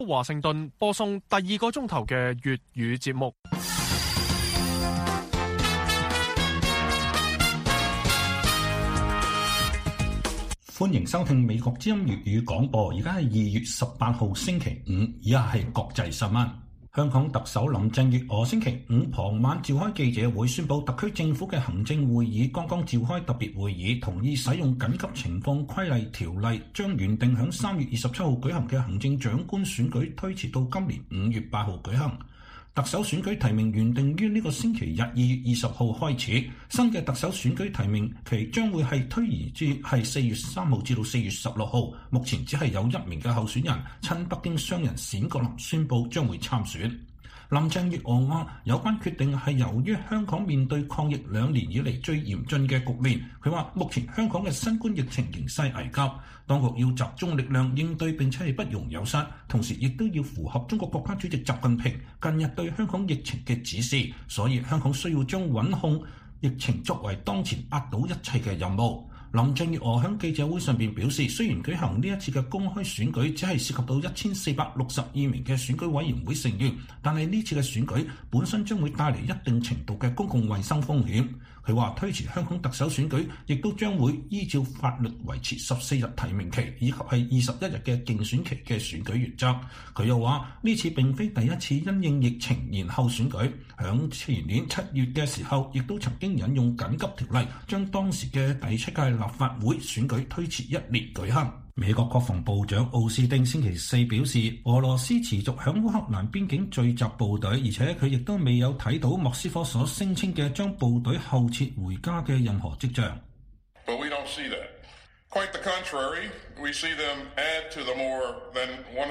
華盛頓播送第2個鐘頭嘅粵語節目。 歡迎收聽美國之音粵語廣播，而家係2月18號星期五，以下係國際新聞。香港特首林鄭月娥星期五傍晚召開記者會，宣布特區政府嘅行政會議剛剛召開特別會議，同意使用緊急情況規例條例，將原定響3月27號舉行嘅行政長官選舉推遲到今年5月8號舉行。特首選舉提名原定於呢個星期日2月20號開始，新嘅特首選舉提名期將會係推移至係4月3號至到4月16號。目前只係有1名嘅候選人親北京商人冼國林宣布將會參選。林鄭月娥話：有關決定係由於香港面對抗疫2年以嚟最嚴峻嘅局面。佢話目前香港嘅新冠疫情形勢危急，當局要集中力量應對並且係不容有失，同時亦都要符合中國國家主席習近平近日對香港疫情嘅指示，所以香港需要將穩控疫情作為當前壓倒一切嘅任務。林鄭月娥喺記者會上邊表示，雖然舉行呢一次嘅公開選舉只係涉及到1462名嘅選舉委員會成員，但係呢次嘅選舉本身將會帶嚟一定程度嘅公共衛生風險。佢話推遲香港特首選舉亦都將會依照法律維持14日提名期以及係21日嘅競選期嘅選舉原則。佢又話呢次並非第一次因應疫情延後選舉，響前年7月嘅時候亦都曾經引用緊急條例，將當時嘅第7屆立法會選舉推遲1年舉行。美國國防部長奧斯汀星期4表示，俄羅斯持續響烏克蘭邊境聚集部隊，而且佢亦都未有睇到莫斯科所聲稱嘅將部隊後撤回家嘅任何跡象。 But we don't see that. Quite the contrary, we see them add to the more than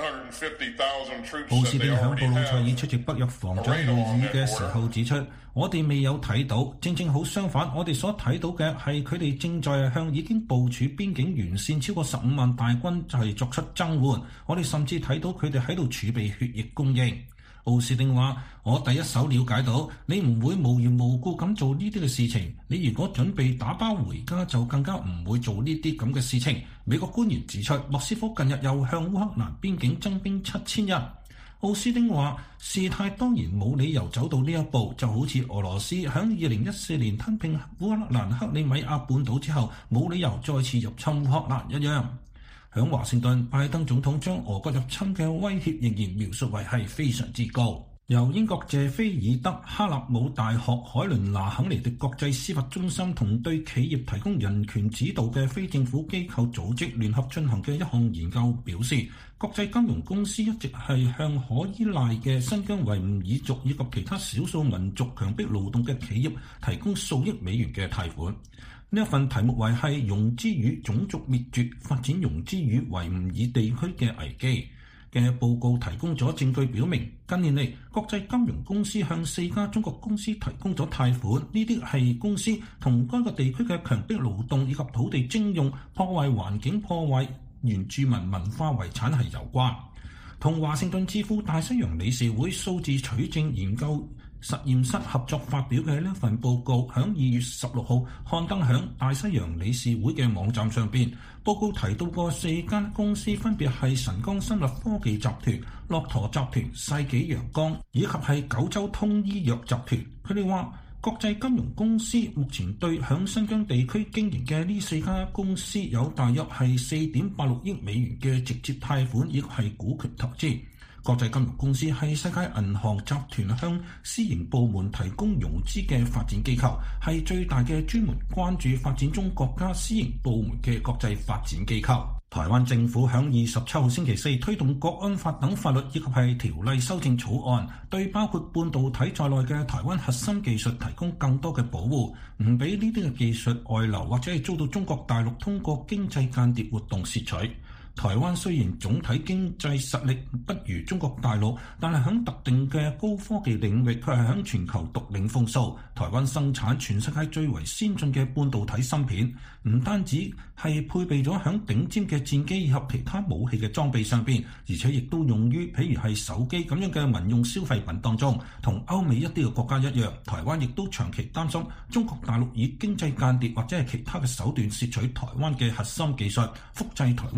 150,000 troops. 奧斯汀響布魯塞爾出席北約防長會議嘅時候指出，我哋未有睇到，正好相反，我哋所睇到嘅係佢哋正在向已經部署邊境沿線超過15萬大軍作出增援，我哋甚至睇到佢哋喺度儲備血液供應。奧斯汀話：我第一手了解到，你唔會無緣無故咁做呢啲嘅事情。你如果準備打包回家，就更加唔會做呢啲咁嘅事情。美國官員指出，莫斯科近日又向烏克蘭邊境增兵7000人。奧斯汀話：事態當然冇理由走到呢一步，就好似俄羅斯喺2014年吞併烏克蘭克里米亞半島之後，冇理由再次入侵烏克蘭一樣。響華盛頓，拜登總統將俄國入侵嘅威脅仍然描述為係非常之高。由英國謝菲爾德哈納姆大學海倫娜肯尼迪國際司法中心同對企業提供人權指導嘅非政府機構組織聯合進行嘅一項研究表示，國際金融公司一直係向可依賴嘅新疆維吾爾族以及其他少數民族強迫勞動嘅企業提供數億美元嘅貸款。呢一份題目為係融資與種族滅絕，發展融資與維吾爾地區嘅危機嘅報告提供咗證據表明，近年嚟國際金融公司向4家中國公司提供咗貸款，呢啲係公司同該個地區嘅強迫勞動以及土地徵用、破壞環境、破壞原住民文化遺產係有關。同華盛頓智庫大西洋理事會數字取證研究實驗室合作發表嘅呢份報告，響2月16號刊登響大西洋理事會嘅網站上邊。報告提到過4間公司，分別係晨光生物科技集團、駱駝集團、世紀陽光以及係九州通醫藥集團。佢哋話，國際金融公司目前對響新疆地區經營嘅呢4家公司有大約係4.86億美元嘅直接貸款，亦係股權投資。國際金融公司係世界銀行集團向私營部門提供融資嘅發展機構，係最大嘅專門關注發展中國家私營部門嘅國際發展機構。台灣政府響27號星期4推動國安法等法律以及係條例修正草案，對包括半導體在內嘅台灣核心技術提供更多嘅保護，唔俾呢啲嘅技術外流或者係遭到中國大陸通過經濟間諜活動竊取。台灣雖然總體經濟實力不如中國大陸，但係喺特定嘅高科技領域，佢係喺全球獨領風騷。台灣生產全世界最為先進嘅半導體芯片，唔單止係配備咗喺頂尖嘅戰機以及其他武器嘅裝備上邊，而且亦都用於譬如係手機咁樣嘅民用消費品當中。同歐美一啲嘅國家一樣，台灣亦都長期擔心中國大陸以經濟間諜或者係其他嘅手段竊取台灣嘅核心技術，複製台灣嘅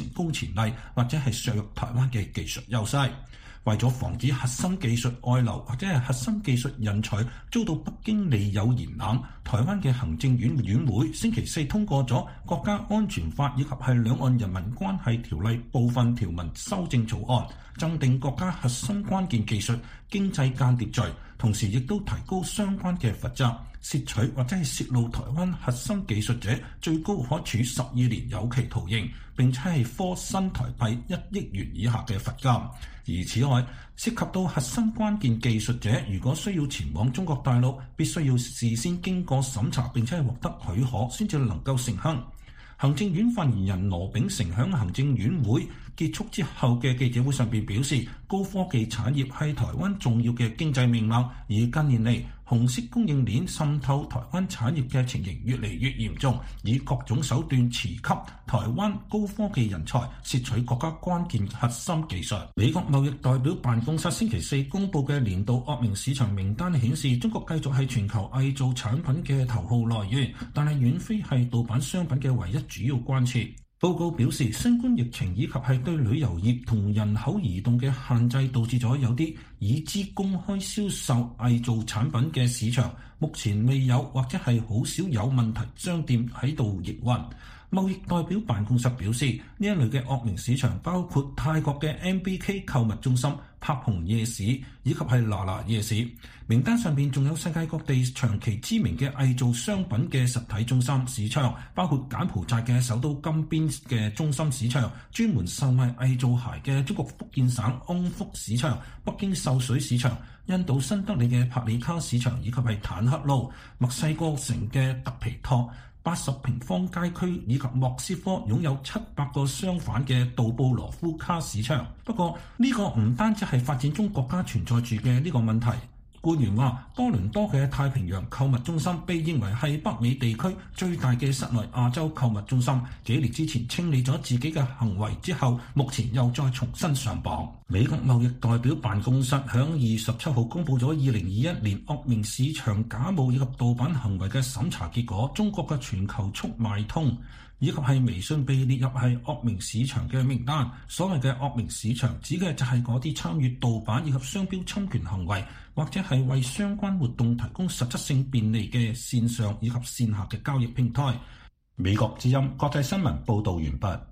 成功前例，或者係削弱台灣嘅技術優勢。為咗防止核心技術外流或者係核心技術人才遭到北京利誘延攬，台灣嘅行政院院會星期四通過咗《國家安全法》以及係《兩岸人民關係條例》部分條文修正草案，增訂國家核心關鍵技術經濟間諜罪，同時亦都提高相關嘅罰則。竊取或者係泄露台灣核心技術者，最高可處12年有期徒刑，並且係科新台幣1億元以下嘅罰金。而此外，涉及到核心關鍵技術者，如果需要前往中國大陸，必須要事先經過審查，並且係獲得許可，先至能夠成行。行政院發言人羅秉成喺行政院會結束之後嘅記者會上邊表示，高科技產業係台灣重要嘅經濟命脈，而近年嚟紅色供應鏈滲透台灣產業嘅情形越嚟越嚴重，以各種手段持給台灣高科技人才，竊取國家關鍵核心技術。美國貿易代表辦公室星期四公佈嘅年度惡名市場名單顯示，中國繼續係全球偽造產品嘅頭號來源，但係遠非係盜版商品嘅唯一主要關切。報告表示，新冠疫情以及係對旅遊業同人口移動嘅限制，導致咗有啲已知公開銷售偽造產品嘅市場，目前未有或者係好少有問題商店喺度營運。貿易代表辦公室表示，呢一類嘅惡名市場包括泰國嘅 MBK 購物中心、柏蓬夜市以及係娜娜夜市。名單上邊仲有世界各地長期知名嘅偽造商品嘅實體中心市場，包括柬埔寨嘅首都金邊嘅中心市場，專門售賣偽造鞋嘅中國福建省安福市場、北京秀水市場、印度新德里嘅帕里卡市場，以及係坦克路、墨西哥城嘅特皮托80平方街區，以及莫斯科擁有700個商販嘅杜布羅夫卡市場。不過呢個唔單止係發展中國家存在住嘅呢個問題。官員話，多倫多嘅太平洋購物中心被認為係北美地區最大嘅室內亞洲購物中心。幾年之前清理咗自己嘅行為之後，目前又再重新上榜。美國貿易代表辦公室響2月17號公佈咗2021年惡名市場假冒以及盜版行為嘅審查結果，中國嘅全球速賣通以及係微信被列入係惡名市場嘅名單。所謂嘅惡名市場指嘅就係嗰啲參與盜版以及商標侵權行為，或者係為相關活動提供實質性便利嘅線上以及線下嘅交易平台。美國之音國際新聞報導完畢。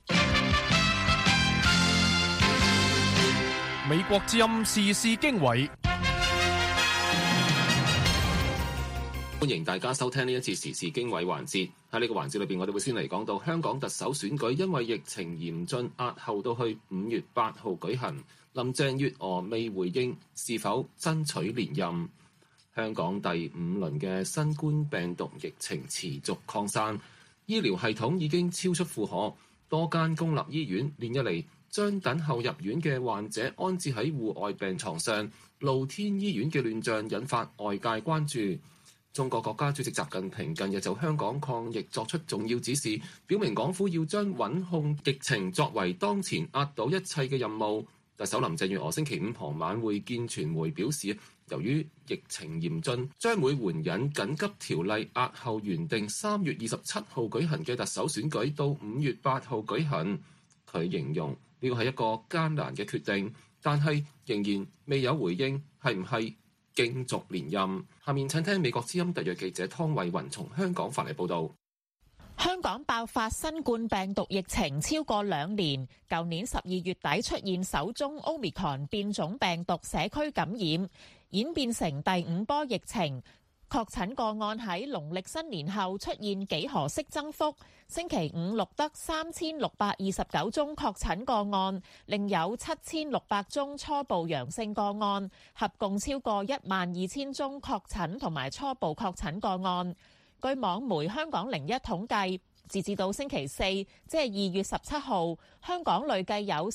美國之音時事經緯， 歡迎大家收聽呢一次時事經緯環節。喺呢個環節裏邊，我哋會先嚟講到香港特首選舉，因為疫情嚴峻，押後到去5月8號舉行。林鄭月娥未回應是否爭取連任。香港第5輪嘅新冠病毒疫情持續擴散，醫療系統已經超出負荷，多間公立醫院連日嚟將等候入院嘅患者安置喺戶外病床上，露天醫院嘅亂象引發外界關注。中國國家主席習近平近日就香港抗疫作出重要指示，表明港府要將穩控疫情作為當前壓倒一切嘅任務。特首林鄭月娥星期5傍晚會見傳媒表示，由於疫情嚴峻，將會援引緊急條例押後原定3月27號舉行嘅特首選舉到5月8號舉行。佢形容呢個係一個艱難嘅決定，但係仍然未有回應係唔係競逐連任。下面請聽美國之音特約記者湯慧雲從香港發嚟報導。 香港爆發新冠病毒疫情超過2年，舊年12月底出現首宗 Omicron 變種病毒社區感染，演變成第5波疫情。確診個案喺農曆新年後出現幾何式增幅，星期5錄得3629宗確診個案，另有7600宗初步陽性個案，合共超過12000宗確診同埋初步確診個案。據網媒香港01統計，截至到星期四，即係2月17號，香港累計有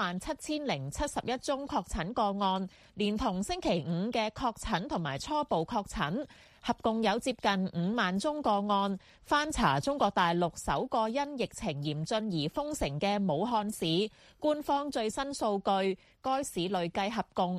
37071宗確診個案，連同星期5嘅確診同埋初步確診，合共有接近5萬宗個案。翻查中國大陸首個因疫情嚴峻而封城嘅武漢市，官方最新數據，該市累計合共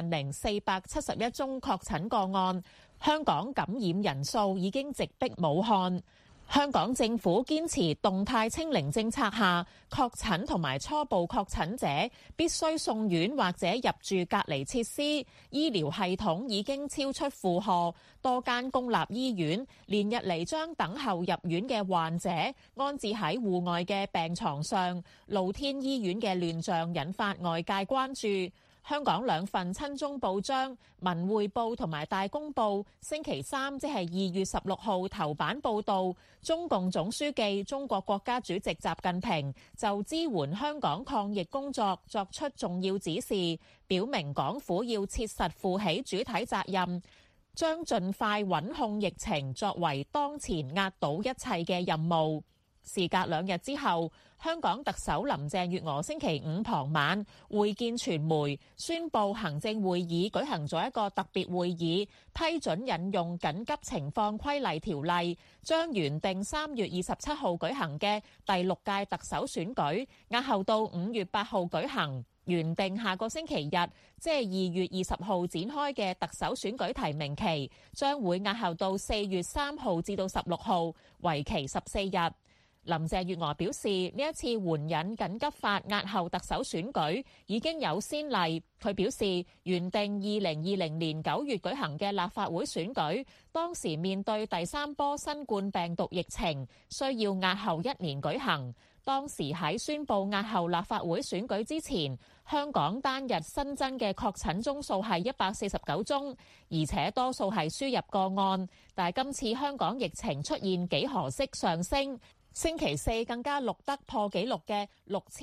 50471宗確診個案。香港感染人數已經直逼武漢。 香港政府堅持動態清零政策下，確診同埋初步確診者必須送院或者入住隔離設施，醫療系統已經超出負荷。多間公立醫院連日嚟將等候入院嘅患者安置喺戶外嘅病床上，露天醫院嘅亂象引發外界關注。香港兩份親中報章《文匯報》同埋《大公報》星期三即係2月16號頭版報導，中共總書記、中國國家主席習近平就支援香港抗疫工作作出重要指示，表明港府要切實負起主體責任，將盡快穩控疫情作為當前壓倒一切嘅任務。事隔2日之後，香港特首林鄭月娥星期五傍晚會見傳媒，宣布行政會議舉行咗一個特別會議，批准引用緊急情況規例條例，將原定3月27號舉行嘅第6屆特首選舉押後到5月8號舉行。原定下個星期日，即係2月20號展開嘅特首選舉提名期，將會押後到4月3號至到16號，為期14日。林鄭月娥表示，呢一次援引緊急法押後特首選舉已經有先例。佢表示，原定2020年9月舉行嘅立法會選舉，當時面對第3波新冠病毒疫情，需要押後1年舉行。當時喺宣布押後立法會選舉之前，香港單日新增嘅確診宗數係149宗，而且多數係輸入個案。但係今次香港疫情出現幾何式上升。星期四更加錄得破紀錄嘅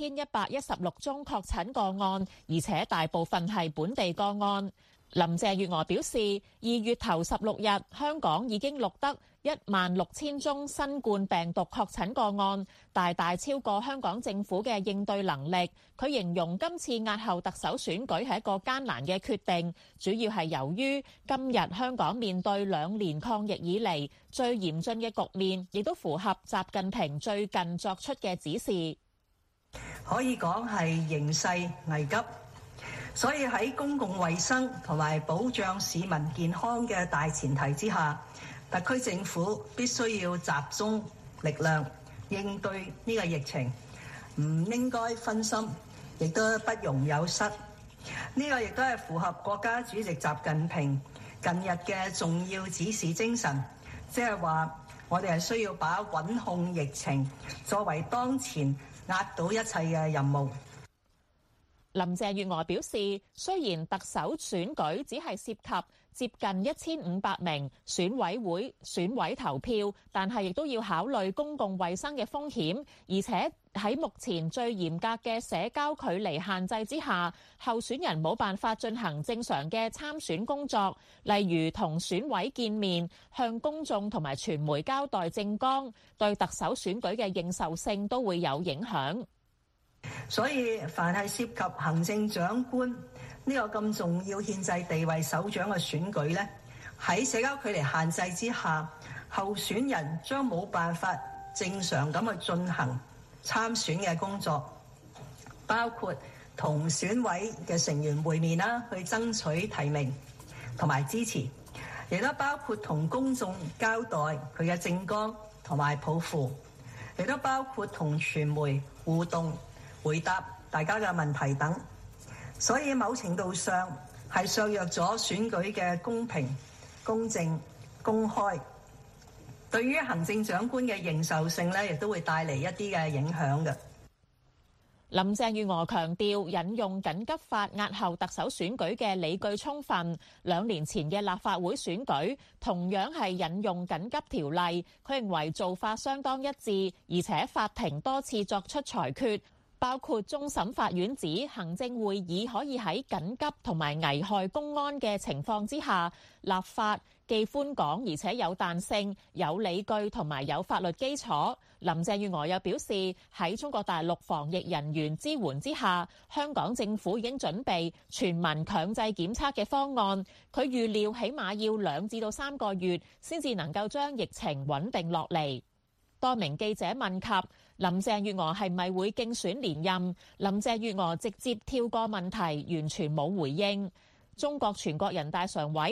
6116宗確診個案，而且大部分係本地個案。林鄭月娥表示，2月頭16日，香港已經錄得16000宗新冠病毒確診個案，大大超過香港政府嘅應對能力。佢形容今次押後特首選舉係一個艱難嘅決定，主要係由於今日香港面對2年抗疫以嚟最嚴峻嘅局面，亦都符合習近平最近作出嘅指示。 可以講係形勢危急。所以喺公共衛生同埋保障市民健康嘅大前提之下，特區政府必須要集中力量應對呢個疫情，唔應該分心，亦都不容有失。呢個亦都係符合國家主席習近平近日嘅重要指示精神，即係話我哋係需要把穩控疫情作為當前壓倒一切嘅任務。 林鄭月娥表示，雖然特首選舉只係涉及接近1500名選委投票，但係亦都要考慮公共衛生嘅風險，而且喺目前最嚴格嘅社交距離限制之下，候選人冇辦法進行正常嘅參選工作，例如同選委見面、向公眾同埋傳媒交代政綱，對特首選舉嘅認受性都會有影響。 所以，凡係涉及行政長官呢個咁重要憲制地位首長嘅選舉呢，喺社交距離限制之下，候選人將冇辦法正常咁去進行參選嘅工作，包括同選委嘅成員會面啦，去爭取提名同埋支持，亦都包括同公眾交代佢嘅政綱同埋抱負，亦都包括同傳媒互動，回答大家嘅問題等，所以某程度上係削弱咗選舉嘅公平、公正、公開。對於行政長官嘅認受性呢，亦都會帶嚟一啲嘅影響嘅。 林鄭月娥強調，引用緊急法押後特首選舉嘅理據充分。2年前嘅立法會選舉同樣係引用緊急條例，佢認為做法相當一致，而且法庭多次作出裁決。包括終審法院指行政會議可以喺緊急同埋危害公安嘅情況之下立法，既寬廣而且有彈性、有理據同埋有法律基礎。林鄭月娥又表示，喺中國大陸防疫人員支援之下，香港政府已經準備全民強制檢測嘅方案。佢預料起碼要2至3個月先至能夠將疫情穩定落嚟。多名記者問及林鄭月娥係咪會競選連任，林鄭月娥直接跳過問題，完全冇回應。中國全國人大常委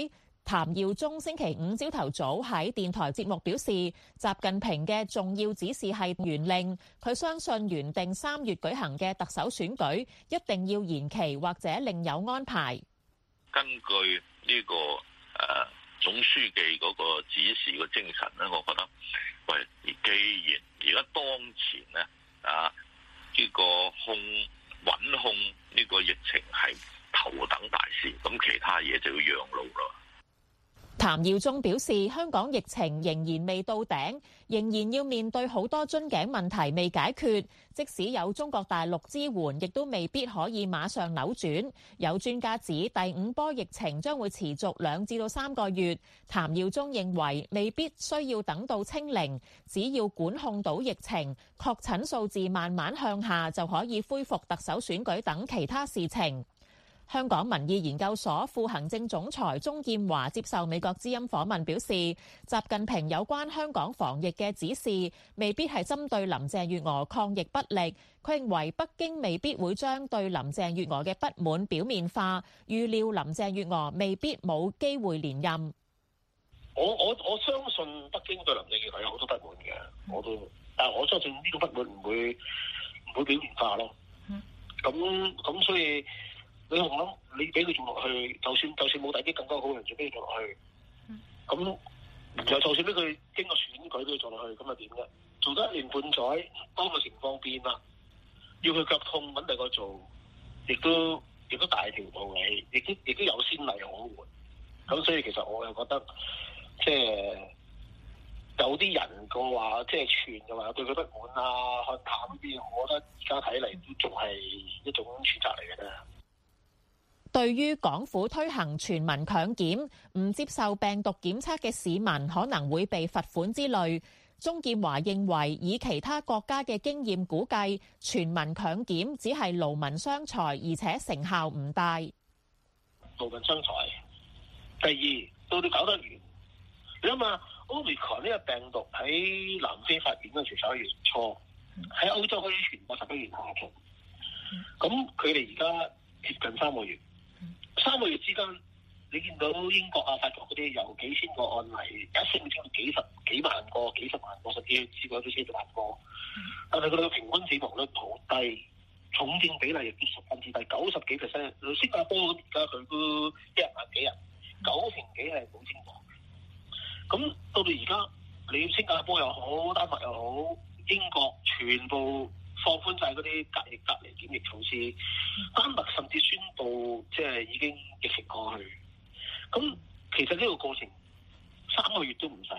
譚耀宗星期五朝頭早喺電台節目表示，習近平嘅重要指示係原令，佢相信原定3月舉行嘅特首選舉一定要延期或者另有安排。 根據呢個總書記嗰個指示嘅精神咧，我覺得喂，既然而家當前咧呢個穩控呢個疫情係頭等大事，咁其他嘢就要讓路咯。 譚耀宗表示，香港疫情仍然未到頂，仍然要面對好多樽頸問題未解決，即使有中國大陸支援，亦都未必可以馬上扭轉。有專家指第5波疫情將會持續2至3個月。譚耀宗認為未必需要等到清零，只要管控到疫情，確診數字慢慢向下，就可以恢復特首選舉等其他事情。香港民意研究所副行政總裁鍾劍華接受美國之音訪問表示，習近平有關香港防疫嘅指示未必係針對林鄭月娥抗疫不力，佢認為北京未必會將對林鄭月娥嘅不滿表面化，預料林鄭月娥未必冇機會連任。 我相信北京對林鄭月娥有好多不滿嘅，但係我相信呢個不滿唔會表面化咯。咁所以。我諗你俾佢做落去，就算冇第啲更加好嘅人做俾佢做落去，咁就算俾佢經過選舉俾佢做落去，咁又點咧？做得1年半載，當個情況變啦，要佢腳痛揾第二個做，亦都大條道理，亦都有先例可換。咁所以其實我又覺得，即係有啲人個話，即係傳嘅話對佢不滿啊，看淡啲，我覺得而家睇嚟都仲係一種選擇嚟嘅啫。 對於港府推行全民強檢，唔接受病毒檢測嘅市民可能會被罰款之類，鍾劍華認為以其他國家嘅經驗估計，全民強檢只係勞民傷財，而且成效唔大。 勞民傷財。第二，到搞得完，你諗下 Omicron 呢個病毒喺南非發現嗰陣時11月初，喺歐洲開始傳播11月下旬，咁佢哋而家接近3個月。3個月之間，你見到英國啊、法國嗰啲有幾千個案例，一升升到幾萬個、幾十萬個，甚至試過都40萬個。但係佢哋嘅平均死亡率好低，重症比例亦都十分之低，90幾%。新加坡咁而家佢都1萬幾人，9成幾係冇症狀。咁到到而家，你新加坡又好，丹麥又好，英國全部放寬晒嗰啲隔離檢疫措施，丹麥甚至宣布即係已經疫情過去。咁其實呢個過程3個月都唔使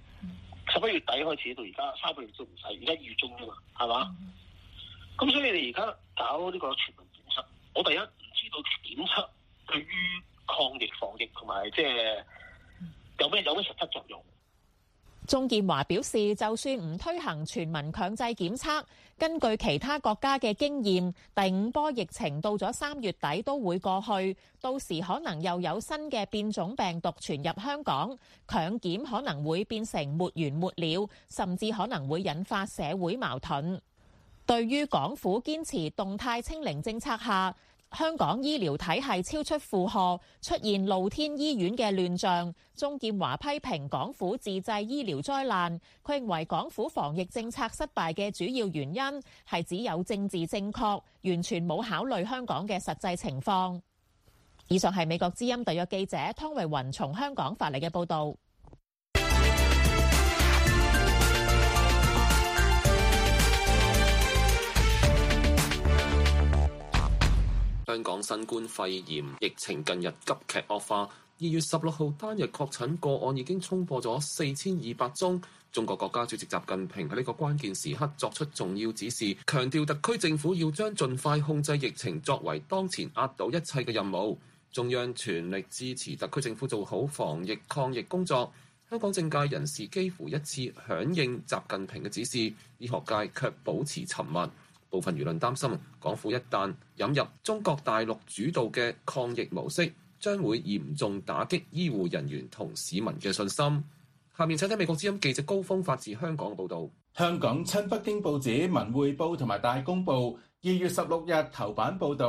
，11月底開始到而家3個月都唔使，而家2月中啫嘛，係嘛？咁所以你而家搞呢個全民檢測，我第一唔知道檢測對於抗疫防疫同埋即係有咩實質作用。 鍾劍華表示，就算唔推行全民強制檢測，根據其他國家嘅經驗，第5波疫情到咗3月底都會過去，到時可能又有新嘅變種病毒傳入香港，強檢可能會變成沒完沒了，甚至可能會引發社會矛盾。對於港府堅持動態清零政策下，香港醫療體系超出負荷，出現露天醫院嘅亂象。鍾劍華批評港府自製醫療災難，佢認為港府防疫政策失敗嘅主要原因係只有政治正確，完全冇考慮香港嘅實際情況。以上係美國之音特約記者湯慧雲從香港發嚟嘅報導。 香港新冠肺炎疫情近日急劇惡化，2月16號單日確診個案已經衝破咗4200宗。中國國家主席習近平喺呢個關鍵時刻作出重要指示，強調特區政府要將盡快控制疫情作為當前壓倒一切嘅任務。中央全力支持特區政府做好防疫抗疫工作。香港政界人士幾乎一致響應習近平嘅指示，醫學界卻保持沉默。部分輿論擔心，港府一旦引入中國大陸主導嘅抗疫模式，將會嚴重打擊醫護人員同市民嘅信心。下面請聽美國之音記者高峰發自香港報導。 香港親北京報紙《文匯報》同埋《大公報》2月16日頭版報導，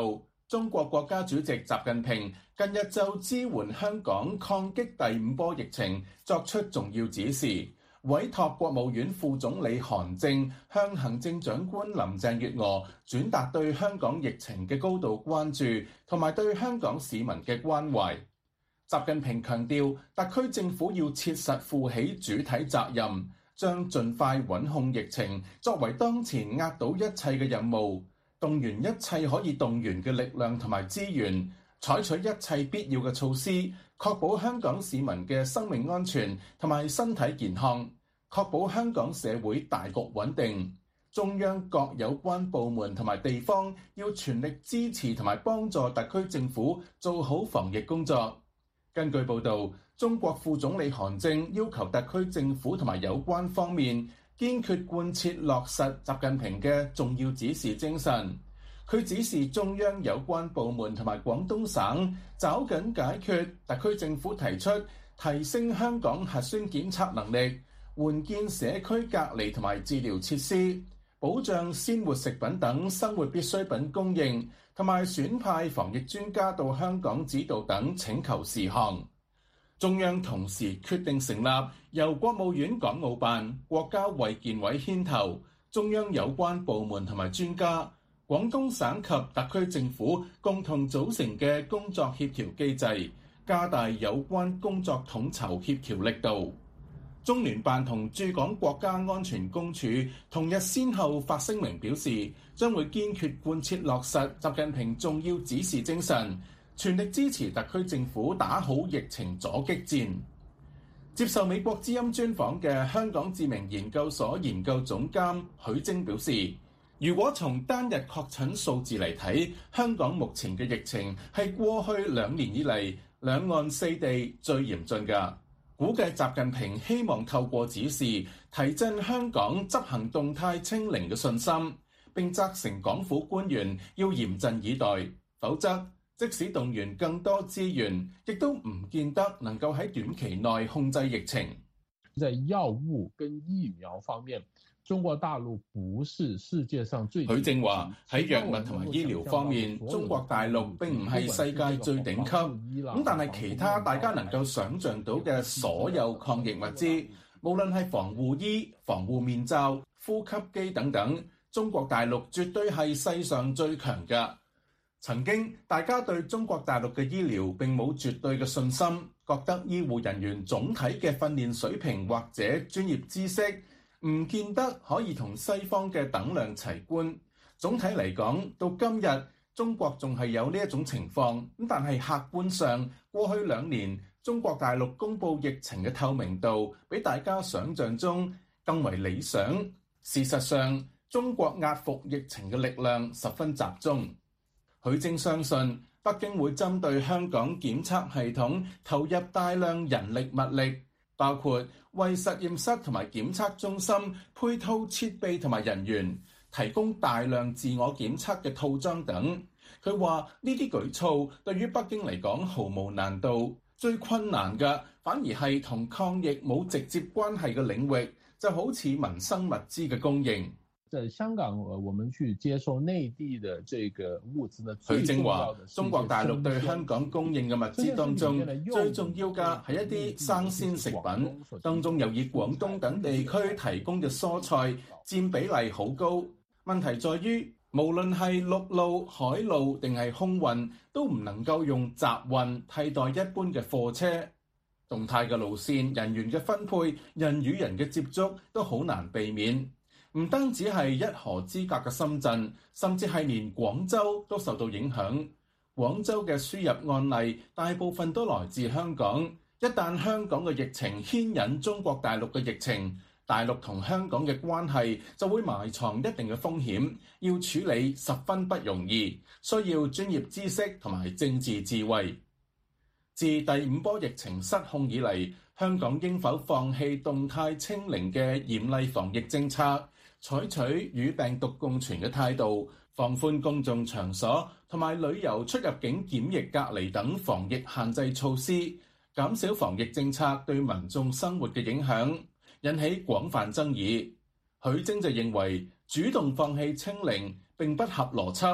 中國國家主席習近平近日就支援香港抗擊第5波疫情作出重要指示，委託國務院副總理韓正向行政長官林鄭月娥轉達對香港疫情嘅高度關注同埋對香港市民嘅關懷。習近平強調，特區政府要切實負起主體責任，將盡快穩控疫情作為當前壓倒一切嘅任務，動員一切可以動員嘅力量同埋資源，採取一切必要嘅措施，確保香港市民嘅生命安全同埋身體健康，確保香港社會大局穩定。中央各有關部門同埋地方要全力支持同埋幫助特區政府做好防疫工作。根據報導，中國副總理韓正要求特區政府同埋有關方面堅決貫徹落實習近平嘅重要指示精神。佢指示中央有關部門同埋廣東省抓緊解決特區政府提出提升香港核酸檢測能力、援建社區隔離同埋治療設施、保障鮮活食品等生活必需品供應，同埋選派防疫專家到香港指導等請求事項。中央同時決定成立由國務院港澳辦、國家衛健委牽頭，中央有關部門同埋專家、廣東省及特區政府共同組成嘅工作協調機制，加大有關工作統籌協調力度。中聯辦同駐港國家安全公署同日先後發聲明表示，將會堅決貫徹落實習近平重要指示精神，全力支持特區政府打好疫情阻擊戰。接受美國之音專訪嘅香港智明研究所研究總監許楨表示，如果從單日確診數字嚟睇，香港目前嘅疫情係過去2年以嚟兩岸四地最嚴峻㗎。估計習近平希望透過指示提振香港執行動態清零嘅信心，並責成港府官員要嚴陣以待，否則即使動員更多資源，亦都唔見得能夠喺短期內控制疫情。 在藥物跟疫苗方面，中國大陸不是世界上最。 許楨話喺藥物同埋醫療方面，中國大陸並唔係世界最頂級，咁但係其他大家能夠想像到嘅所有抗疫物資，無論係防護衣、防護面罩、呼吸機等等，中國大陸絕對係世上最強嘅。曾經大家對中國大陸嘅醫療並冇絕對嘅信心，覺得醫護人員總體嘅訓練水平或者專業知識唔見得可以同西方嘅等量齊觀。總體嚟講，到今日中國仲係有呢一種情況，咁但係客觀上過去2年中國大陸公布疫情嘅透明度比大家想象中更為理想。事實上，中國壓服疫情嘅力量十分集中。許楨相信北京會針對香港檢測系統投入大量人力物力，包括為實驗室同埋檢測中心配套設備同埋人員，提供大量自我檢測嘅套裝等。佢話呢啲舉措對於北京嚟講毫無難度，最困難嘅反而係同抗疫冇直接關係嘅領域，就好似民生物資嘅供應。 在香港，我們去接受內地的這個物資呢？ 許楨話：中國大陸對香港供應嘅物資當中，最重要嘅係一啲生鮮食品，當中又以廣東等地區提供嘅蔬菜佔比例好高。問題在於，無論係陸路、海路定係空運，都唔能夠用集運替代一般嘅貨車。動態嘅路線、人員嘅分配、人與人嘅接觸都好難避免。唔單止係一河之隔嘅深圳，甚至係連廣州都受到影響。廣州嘅輸入案例大部分都來自香港。一旦香港嘅疫情牽引中國大陸嘅疫情，大陸同香港嘅關係就會埋藏一定嘅風險，要處理十分不容易，需要專業知識同埋政治智慧。自第5波疫情失控以嚟，香港應否放棄動態清零嘅嚴厲防疫政策，採取與病毒共存嘅態度，放寬公眾場所同埋旅遊出入境檢疫隔離等防疫限制措施，減少防疫政策對民眾生活嘅影響，引起廣泛爭議。許楨就認為，主動放棄清零並不合邏輯，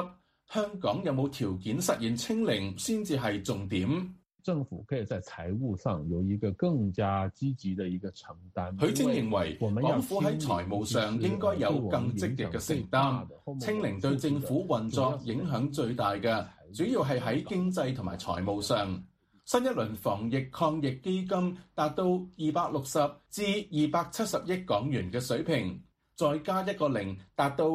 香港有冇條件實現清零先至係重點。 政府可以在財務上有一個更加積極的一個承擔。 許楨認為，港府喺財務上應該有更積極嘅承擔。清零對政府運作影響最大嘅，主要係喺經濟同埋財務上。新一輪防疫抗疫基金達到260至270億港元嘅水平，再加一個零，達到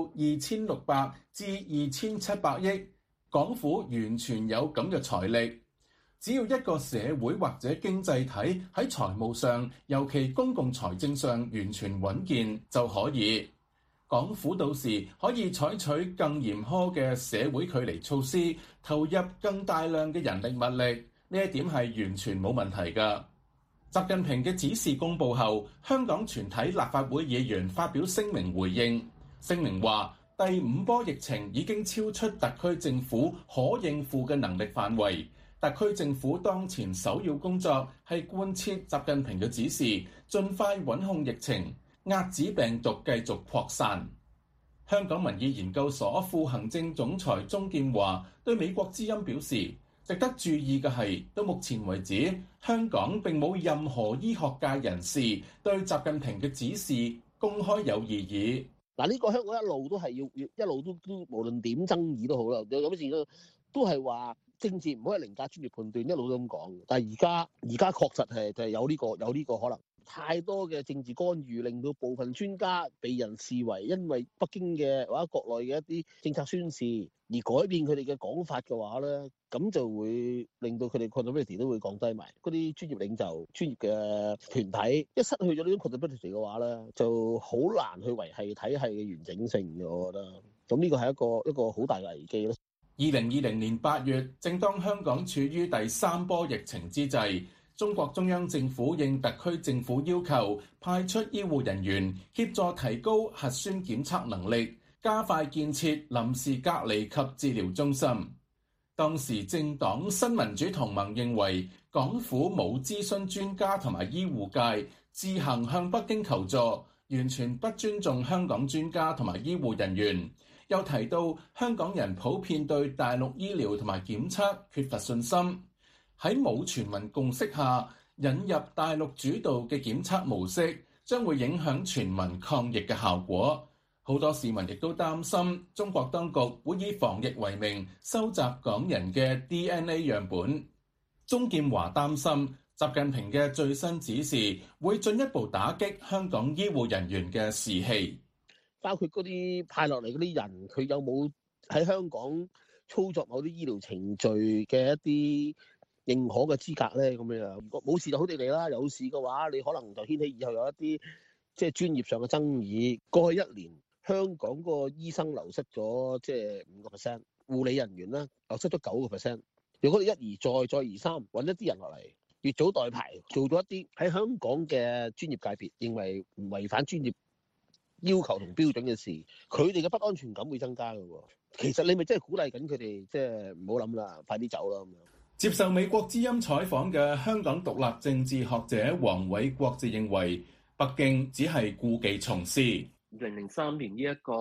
2600至2700億。港府完全有咁嘅財力。只要一個社會或者經濟體喺財務上，尤其公共財政上完全穩健就可以。港府到時可以採取更嚴苛嘅社會距離措施，投入更大量嘅人力物力，呢一點係完全冇問題㗎。習近平嘅指示公佈後，香港全體立法會議員發表聲明回應。聲明話，第5波疫情已經超出特區政府可應付嘅能力範圍。特區政府當前首要工作係貫徹習近平嘅指示，盡快穩控疫情，遏止病毒繼續擴散。香港民意研究所副行政總裁鍾建華對美國之音表示，值得注意嘅係，到目前為止，香港並冇任何醫學界人士對習近平嘅指示公開有異議。 嗱，呢個香港一路都係要一路都無論點爭議都好啦，有乜事都係話。政治唔可以凌駕專業判斷，一路都咁講。但係而家確實係就係有呢個可能。太多嘅政治干預，令到部分專家被人視為因為北京嘅或者國內嘅一啲政策宣示而改變佢哋嘅講法嘅話咧，咁就會令到佢哋 credibility 都會降低埋。嗰啲專業領袖、專業嘅團體一失去咗呢種 credibility 嘅話咧，就好難去維繫體系嘅完整性嘅。我覺得咁呢個係一個好大嘅危機咯。 2020年8月，正當香港處於第3波疫情之際，中國中央政府應特區政府要求，派出醫護人員協助提高核酸檢測能力，加快建設臨時隔離及治療中心。當時政黨新民主同盟認為，港府冇諮詢專家同埋醫護界，自行向北京求助，完全不尊重香港專家同埋醫護人員。又提到香港人普遍對大陸醫療同埋檢測缺乏信心，喺冇全民共識下引入大陸主導嘅檢測模式，將會影響全民抗疫嘅效果。好多市民亦都擔心中國當局會以防疫為名收集港人嘅 DNA 樣本。鍾建華擔心習近平嘅最新指示會進一步打擊香港醫護人員嘅士氣。 包括嗰啲派落嚟嗰啲人，佢有冇喺香港操作某啲醫療程序嘅一啲認可嘅資格咧？咁樣，如果冇事就好地地啦，有事嘅話，你可能就掀起以後有一啲即係專業上嘅爭議。過去1年，香港個醫生流失咗即係5%，護理人員咧流失咗9%。如果你一而再而三揾一啲人落嚟，越俎代庖，做咗一啲喺香港嘅專業界別認為唔違反專業要求同標準嘅事，佢哋嘅不安全感會增加嘅喎。其實你咪真係鼓勵緊佢哋，即係唔好諗啦，快啲走啦咁樣。 接受美國之音採訪嘅香港獨立政治學者黃偉國就認為，北京只係故技重施。 2003年呢一個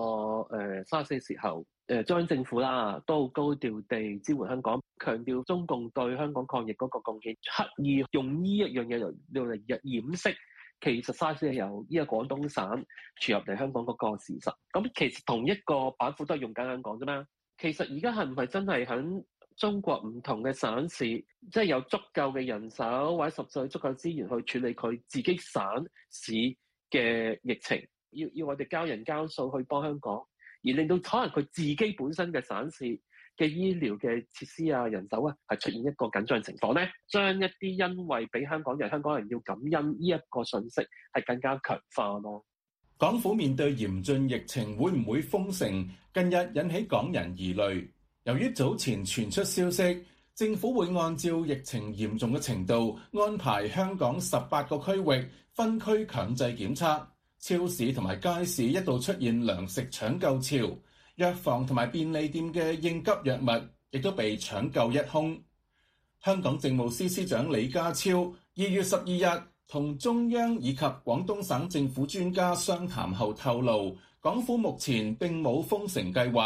SARS 時候，中央政府啦都高調地支援香港，強調中共對香港抗疫嗰個貢獻，刻意用呢一樣嘢嚟掩飾。其實 SARS 係由呢個廣東省傳入嚟香港嗰個事實，咁其實同一個板斧都係用緊香港啫嘛。其實而家係唔係真係喺中國唔同嘅省市，即係有足夠嘅人手或者實際足夠資源去處理佢自己省市嘅疫情，要我哋交人交數去幫香港，而令到可能佢自己本身嘅省市嘅醫療嘅設施啊、人手啊，係出現一個緊張情況咧，將一啲因為俾香港人要感恩呢一個訊息係更加強化咯。 港府面對嚴峻疫情，會唔會封城？近日引起港人疑慮。由於早前傳出消息，政府會按照疫情嚴重嘅程度，安排香港18個區域分區強制檢測。超市同埋街市一度出現糧食搶購潮。藥房同埋便利店嘅應急藥物亦都被搶購一空。香港政務司司長李家超2月12日同中央以及廣東省政府專家商談後透露，港府目前並冇封城計劃，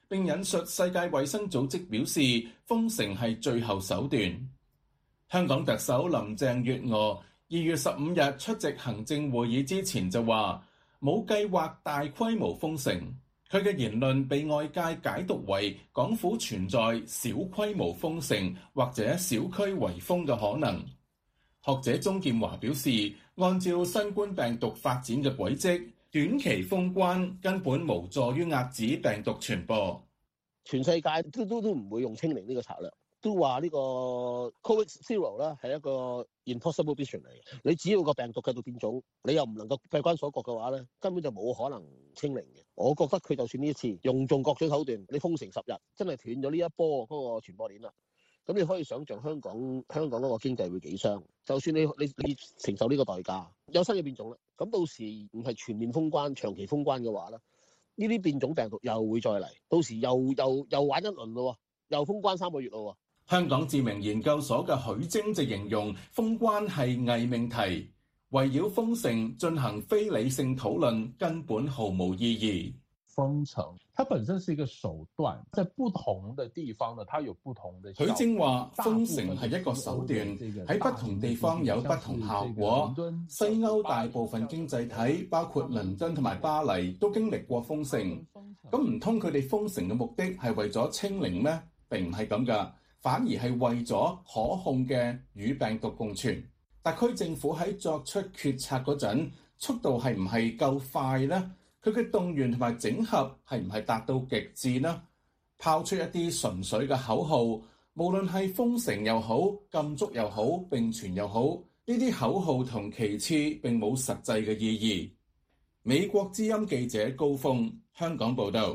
並引述世界衛生組織表示，封城係最後手段。香港特首林鄭月娥2月15日出席行政會議之前就話，冇計劃大規模封城。佢嘅言論被外界解讀為港府存在小規模封城或者小區圍封嘅可能。學者鍾劍華表示，按照新冠病毒發展嘅軌跡，短期封關根本無助於遏止病毒傳播。 全世界都唔會用清零呢個策略，都話呢個 Covid Zero 啦係一個 impossible mission 嚟嘅。你只要個病毒繼續變種，你又唔能夠閉關鎖國嘅話咧，根本就冇可能清零嘅。我覺得佢就算呢一次用盡各種手段，你封城10日，真係斷咗呢一波嗰個傳播鏈啦。咁你可以想象香港嗰個經濟會幾傷。就算你承受呢個代價，有新嘅變種啦，咁到時唔係全面封關、長期封關嘅話咧，呢啲變種病毒又會再嚟，到時又玩一輪咯，又封關3個月咯。 香港智明研究所嘅許晶就形容封關係偽命題，圍繞封城進行非理性討論根本毫無意義。 封城它本身是一個手段，在不同的地方呢，它有不同的。 許晶話封城係一個手段，喺不同地方有不同效果。西歐大部分經濟體，包括倫敦同埋巴黎，都經歷過封城。咁唔通佢哋封城嘅目的係為咗清零咩？並唔係咁㗎，反而係為咗可控嘅與病毒共存。特區政府喺作出決策嗰陣，速度係唔係夠快呢？佢嘅動員同埋整合係唔係達到極致呢？拋出一啲純粹嘅口號，無論係封城又好、禁足又好、並存又好，呢啲口號同旗幟並冇實際嘅意義。美國之音記者高峰，香港報導。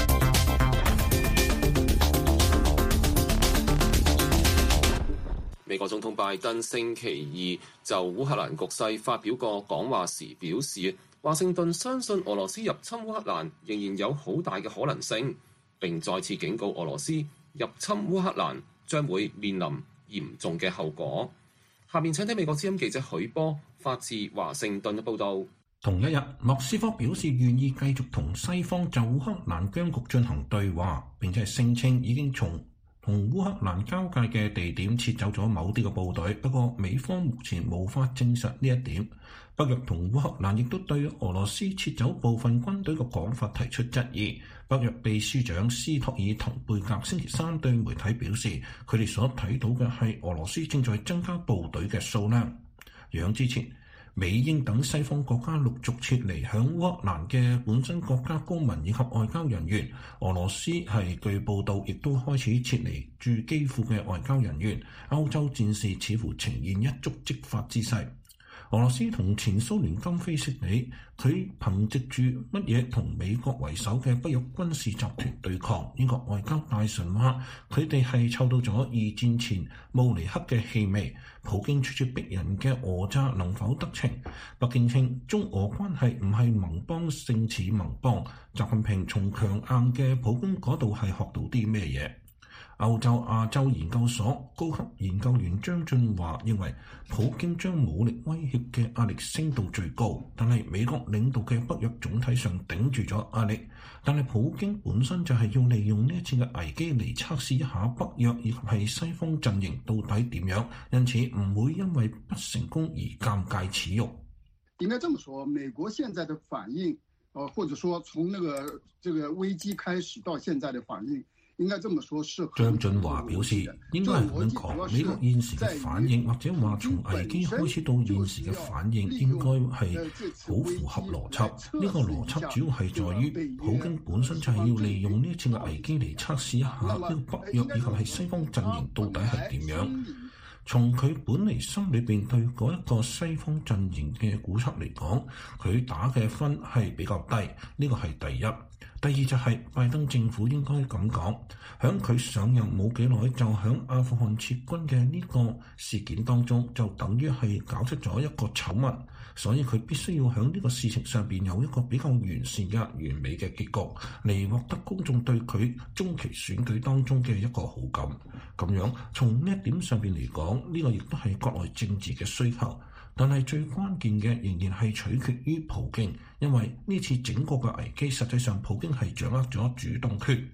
美國總統拜登星期二就烏克蘭局勢發表個講話時表示，華盛頓相信俄羅斯入侵烏克蘭仍然有好大嘅可能性，並再次警告俄羅斯入侵烏克蘭將會面臨嚴重嘅後果。下面請聽美國之音記者許波發自華盛頓嘅報導。 同一日，莫斯科表示願意繼續同西方就烏克蘭僵局進行對話，並且聲稱已經從同烏克蘭交界嘅地點撤走咗某啲嘅部隊，不過美方目前無法證實呢一點。北約同烏克蘭亦都對俄羅斯撤走部分軍隊嘅講法提出質疑。北約秘書長斯托爾滕貝格星期三對媒體表示，佢哋所睇到嘅係俄羅斯正在增加部隊嘅數量。樣之前，美英等西方國家陸續撤離響烏克蘭嘅本身國家公民以及外交人員，俄羅斯係據報道亦都開始撤離駐基輔嘅外交人員。歐洲戰事似乎呈現一觸即發之勢。俄羅斯同前蘇聯今非昔比，佢憑藉住乜嘢同美國為首嘅北約軍事集團對抗？英國外交大臣話佢哋係嗅到咗二戰前慕尼黑嘅氣味。普京處處逼人嘅訛詐能否得逞？北京稱中俄關係唔係盟邦勝似盟邦。習近平從強硬嘅普京嗰度係學到啲咩嘢？歐洲亞洲研究所高級研究員張俊華認為，普京將武力威脅嘅壓力升到最高，但係美國領導嘅北約總體上頂住咗壓力，但係普京本身就係要利用呢一次嘅危機嚟測試一下北約以及係西方陣營到底點樣，因此唔會因為不成功而尷尬恥辱。 應該這麼說，美國現在的反應，或者說從這個危機開始到現在的反應，應該這麼說是。 張俊華表示，應該係咁講，美國現時嘅反應，或者話從危機開始到現時嘅反應，應該係好符合邏輯。呢個邏輯主要係在於，普京本身就係要利用呢一次嘅危機嚟測試一下呢個北約以及係西方陣營到底係點樣。從佢本嚟心裏邊對嗰一個西方陣營嘅估測嚟講，佢打嘅分係比較低，呢個係第一。第二就係拜登政府應該咁講，響佢上任冇幾耐就響阿富汗撤軍嘅呢個事件當中，就等於係搞出咗一個醜聞，所以佢必須要響呢個事情上邊有一個比較完善嘅完美嘅結局，嚟獲得公眾對佢中期選舉當中嘅一個好感。咁樣從呢一點上邊嚟講，呢個亦都係國內政治嘅需求。但係最關鍵嘅仍然係取決於普京，因為呢次整個嘅危機實際上普京係掌握咗主動權。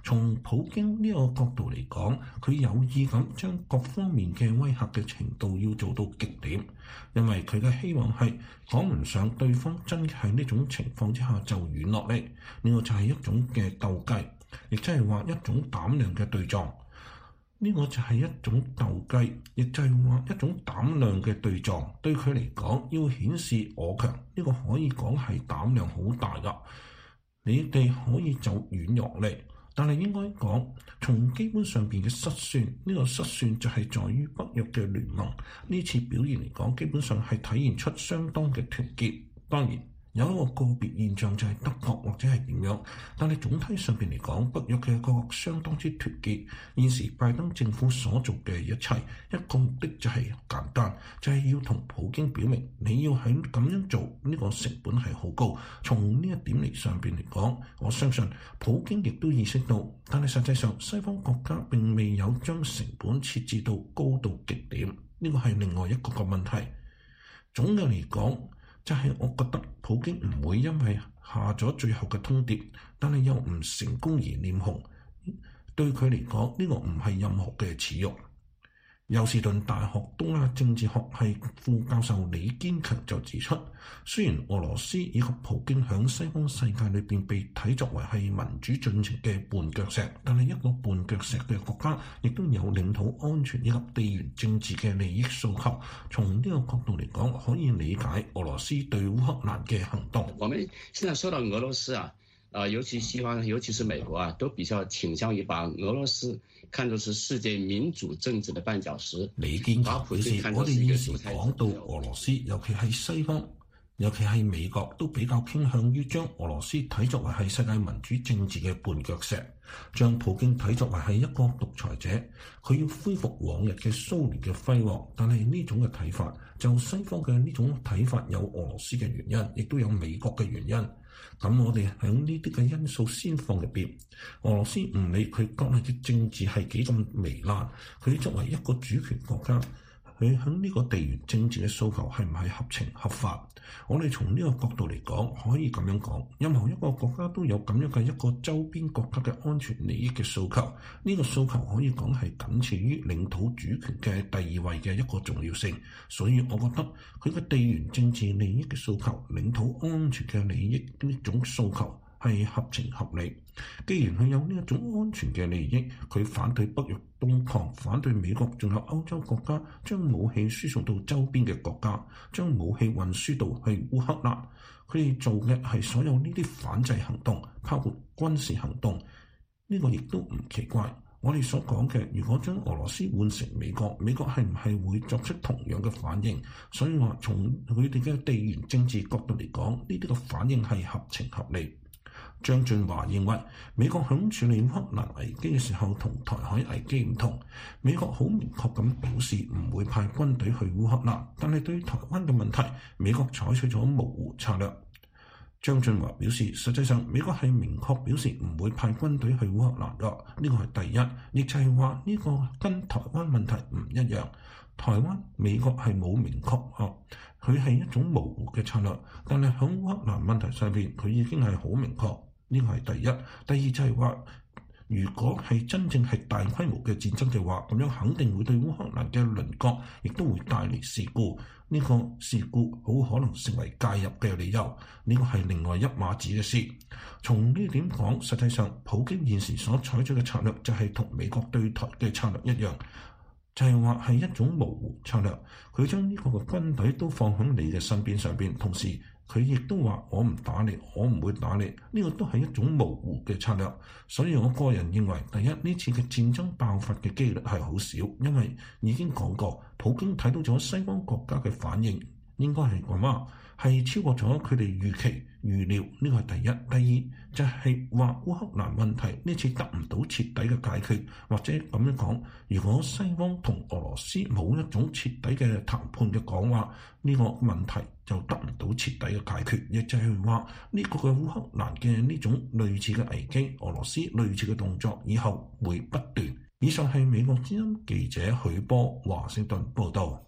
從普京呢個角度嚟講，佢有意咁將各方面嘅威嚇嘅程度要做到極點，因為佢嘅希望係講唔上對方真係呢種情況之下就軟落嚟，呢個就係一種嘅鬥雞，亦即係話一種膽量嘅對撞。呢個就係一種鬥雞，亦就係話一種膽量嘅對撞。對佢嚟講，要顯示我強，呢個可以講係膽量好大㗎。你哋可以就軟弱嚟，但係應該講，從基本上邊嘅失算，呢個失算就係在於北約嘅聯盟呢次表現嚟講，基本上係體現出相當嘅團結。當然，有一個個別現象就係德國或者係點樣，但係總體上邊嚟講，北約嘅各國相當之團結。現時拜登政府所做嘅一切，一個目的就係簡單，就係要同普京表明，你要喺咁樣做，呢個成本係好高。從呢一點嚟上邊嚟講，我相信普京亦都意識到，但係實際上西方國家並未有將成本設置到高到極點，呢個係另外一個嘅問題。總嘅嚟講，就係我覺得普京唔會因為下咗最後嘅通牒，但係又唔成功而臉紅。對佢嚟講，呢個唔係任何嘅恥辱。休士頓大學東亞政治學系副教授李堅強就指出，雖然俄羅斯以及普京響西方世界裏邊被睇作為係民主進程嘅絆腳石，但係一個絆腳石嘅國家亦都有領土安全以及地緣政治嘅利益訴求。從呢個角度嚟講，可以理解俄羅斯對烏克蘭嘅行動。 我們現在說到俄羅斯尤其西方，尤其是美國都比較傾向於把俄羅斯看作是世界民主政治的絆腳石。 李堅強表示，我哋現時講到俄羅斯，尤其係西方，尤其係美國，都比較傾向於將俄羅斯睇作為係世界民主政治嘅絆腳石，將普京睇作為係一個獨裁者，佢要恢復往日嘅蘇聯嘅輝煌。但係呢種嘅睇法，就西方嘅呢種睇法有俄羅斯嘅原因，亦都有美國嘅原因。咁我哋喺呢啲嘅因素先放入邊，俄羅斯唔理佢國內嘅政治係幾咁糜爛，佢作為一個主權國家，佢喺呢個地緣政治嘅訴求係唔係合情合法？我哋從呢個角度嚟講，可以咁樣講，任何一個國家都有咁樣嘅一個周邊國家嘅安全利益嘅訴求。呢個訴求可以講係僅次於領土主權嘅第二位嘅一個重要性。所以我覺得佢嘅地緣政治利益嘅訴求、領土安全嘅利益呢種訴求係合情合理。既然佢有呢一種安全嘅利益，佢反對北約東擴，反對美國仲有歐洲國家將武器輸送到周邊嘅國家，將武器運輸到去烏克蘭，佢哋做嘅係所有呢啲反制行動，包括軍事行動。呢個亦都唔奇怪。我哋所講嘅，如果將俄羅斯換成美國，美國係唔係會作出同樣嘅反應？所以話從佢哋嘅地緣政治角度嚟講，呢啲嘅反應係合情合理。張俊華認為，美國響處理烏克蘭危機嘅時候同台海危機唔同，美國好明確咁表示唔會派軍隊去烏克蘭，但係對台灣嘅問題，美國採取咗模糊策略。張俊華表示，實際上美國係明確表示唔會派軍隊去烏克蘭㗎，呢個係第一，亦就係話呢個跟台灣問題唔一樣。台灣美國係冇明確佢係一種模糊嘅策略，但係喺烏克蘭問題上邊，佢已經係好明確。呢個係第一。第二就係話，如果係真正係大規模嘅戰爭嘅話，咁樣肯定會對烏克蘭嘅鄰國亦都會帶嚟事故。呢個事故好可能成為介入嘅理由。呢個係另外一碼子嘅事。從呢點講，實際上普京現時所採取嘅策略就係同美國對台嘅策略一樣，就係話係一種模糊策略。佢將呢個嘅軍隊都放喺你嘅身邊上邊，同時佢亦都話我唔打你，我唔會打你。呢個都係一種模糊嘅策略。所以我個人認為，第一，呢次嘅戰爭爆發嘅機率係好少，因為已經講過，普京睇到咗西方國家嘅反應，應該係咁啊，係超過咗佢哋預期預料。呢個係第一。第二就係話烏克蘭問題呢次得唔到徹底嘅解決，或者咁樣講，如果西方同俄羅斯冇一種徹底嘅談判嘅講話，呢個問題就得唔到徹底嘅解決。亦就係話呢個嘅烏克蘭嘅呢種類似嘅危機，俄羅斯類似嘅動作以後會不斷。以上係美國之音記者許波華盛頓報道。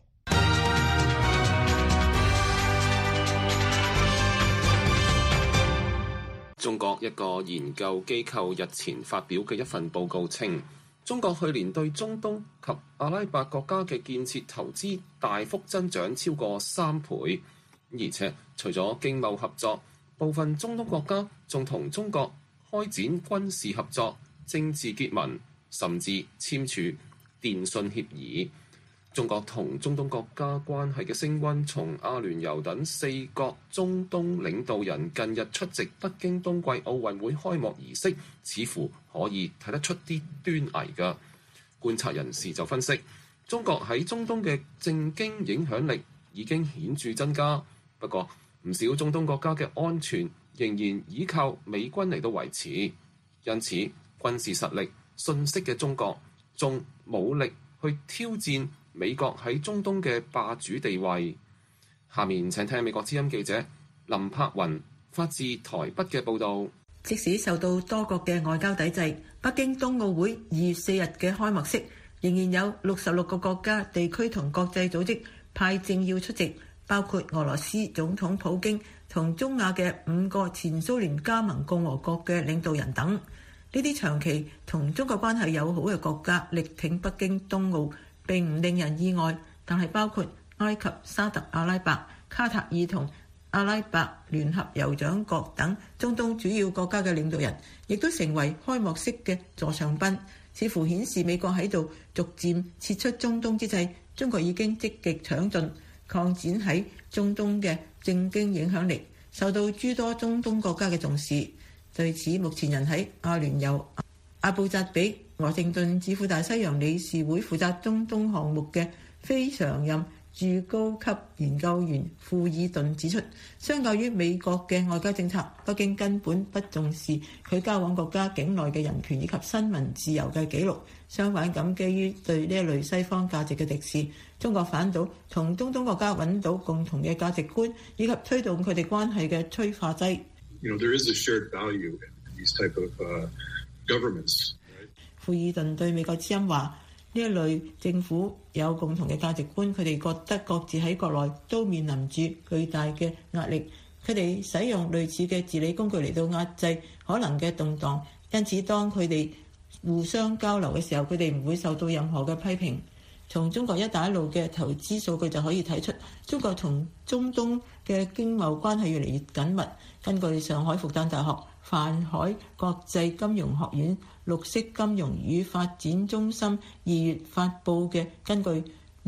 中國一個研究機構日前發表嘅一份報告稱，中國去年對中東及阿拉伯國家嘅建設投資大幅增長超過3倍，而且除咗經貿合作，部分中東國家仲同中國開展軍事合作、政治結盟，甚至簽署電訊協議。中國同中東國家關係嘅升溫，從阿聯酋等4國中東領導人近日出席北京冬季奧運會開幕儀式，似乎可以睇得出啲端倪㗎。觀察人士就分析，中國喺中東嘅政經影響力已經顯著增加，不過唔少中東國家嘅安全仍然依靠美軍嚟到維持，因此軍事實力遜色嘅中國仲冇力去挑戰美國喺中東嘅霸主地位。下面請聽美國之音記者林柏雲發自台北嘅報導。 即使受到多國嘅外交抵制，北京冬奧會2月4日嘅開幕式仍然有66個國家、地區同國際組織派政要出席，包括俄羅斯總統普京同中亞嘅5個前蘇聯加盟共和國嘅領導人等。呢啲長期同中國關係友好嘅國家力挺北京冬奧並唔令人意外，但係包括埃及、沙特阿拉伯、卡塔爾同阿拉伯聯合酋長國等中東主要國家嘅領導人，亦都成為開幕式嘅座上賓，似乎顯示美國喺度逐漸撤出中東之際，中國已經積極搶進擴展喺中東嘅政經影響力，受到諸多中東國家嘅重視。對此，目前人喺阿聯酋阿布扎比華盛頓智庫大西洋理事會負責中東項目嘅非常任駐高級研究員庫爾頓指出，相較於美國嘅外交政策，北京根本不重視佢交往國家境內嘅人權以及新聞自由嘅記錄，相反咁基於對呢一類西方價值嘅敵視，中國反倒同中東國家揾到共同嘅價值觀以及推動佢哋關係嘅催化劑。 There is a shared value in these type of governments. 庫爾頓對美國之音話：呢一類政府有共同嘅價值觀，佢哋覺得各自喺國內都面臨住巨大嘅壓力，佢哋使用類似嘅治理工具嚟到壓制可能嘅動盪，因此當佢哋互相交流嘅時候，佢哋唔會受到任何嘅批評。從中國一帶一路嘅投資數據就可以睇出，中國同中東嘅經貿關係越嚟越緊密。根據上海復旦大學泛海國際金融學院綠色金融與發展中心2月發布嘅根據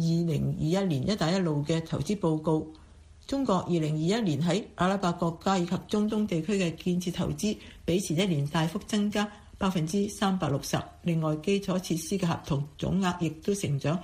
2021年一帶一路嘅投資報告，中國2021年喺阿拉伯國家以及中東地區嘅建設投資比前一年大幅增加360%，另外基礎設施嘅合同總額亦都成長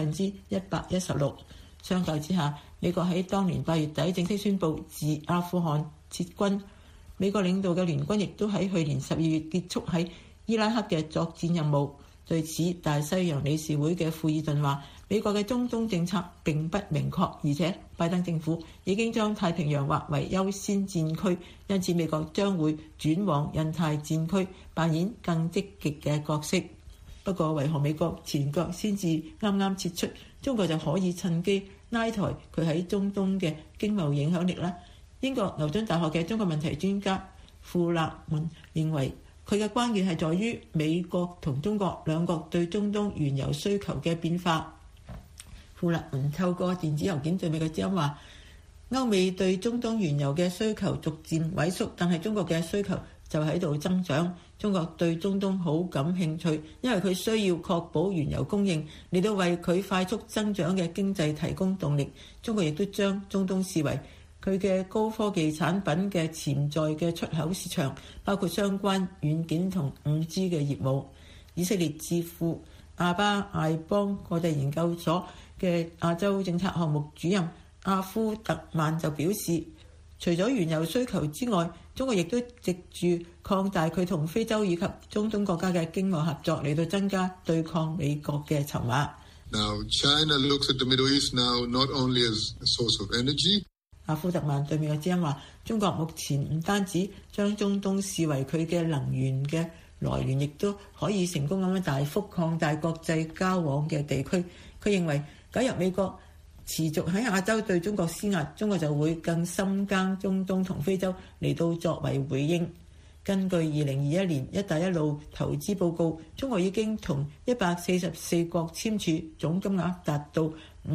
116%。相較之下，美國喺當年8月底正式宣布自阿富汗撤軍，美國領導嘅聯軍亦都喺去年12月結束喺伊拉克嘅作戰任務。對此，大西洋理事會嘅庫爾頓話：美國嘅中東政策並不明確，而且拜登政府已經將太平洋劃為優先戰區，因此美國將會轉往印太戰區扮演更積極嘅角色。不過，為何美國前腳先至啱啱撤出，中國就可以趁機拉抬佢喺中東嘅經貿影響力呢？英國牛津大學嘅中國問題專家庫勒文認為，佢嘅關鍵係在於美國同中國兩國對中東原油需求嘅變化。庫勒文透過電子郵件對美國之音話：歐美對中東原油嘅需求逐漸萎縮，但係中國嘅需求就喺度增長。中國對中東好感興趣，因為佢需要確保原油供應嚟到為佢快速增長嘅經濟提供動力。中國亦都將中東視為佢嘅高科技產品嘅潛在嘅出口市場，包括相關軟件同5G 嘅業務。以色列智庫阿巴艾邦國際研究所嘅亞洲政策項目主任阿夫特曼就表示，除咗原油需求之外，中國亦都藉住擴大佢同非洲以及中東國家嘅經貿合作嚟到增加對抗美國嘅籌碼。 Now, China looks at the Middle East now not only as a source of energy. 阿夫特曼對美國之音話：中國目前唔單止將中東視為佢嘅能源嘅來源，亦都可以成功咁樣大幅擴大國際交往嘅地區。佢認為，假如美國持續喺亞洲對中國施壓，中國就會更深耕中東同非洲嚟到作為回應。 根據2021年一帶一路投資報告，中國已經同144國簽署總金額達到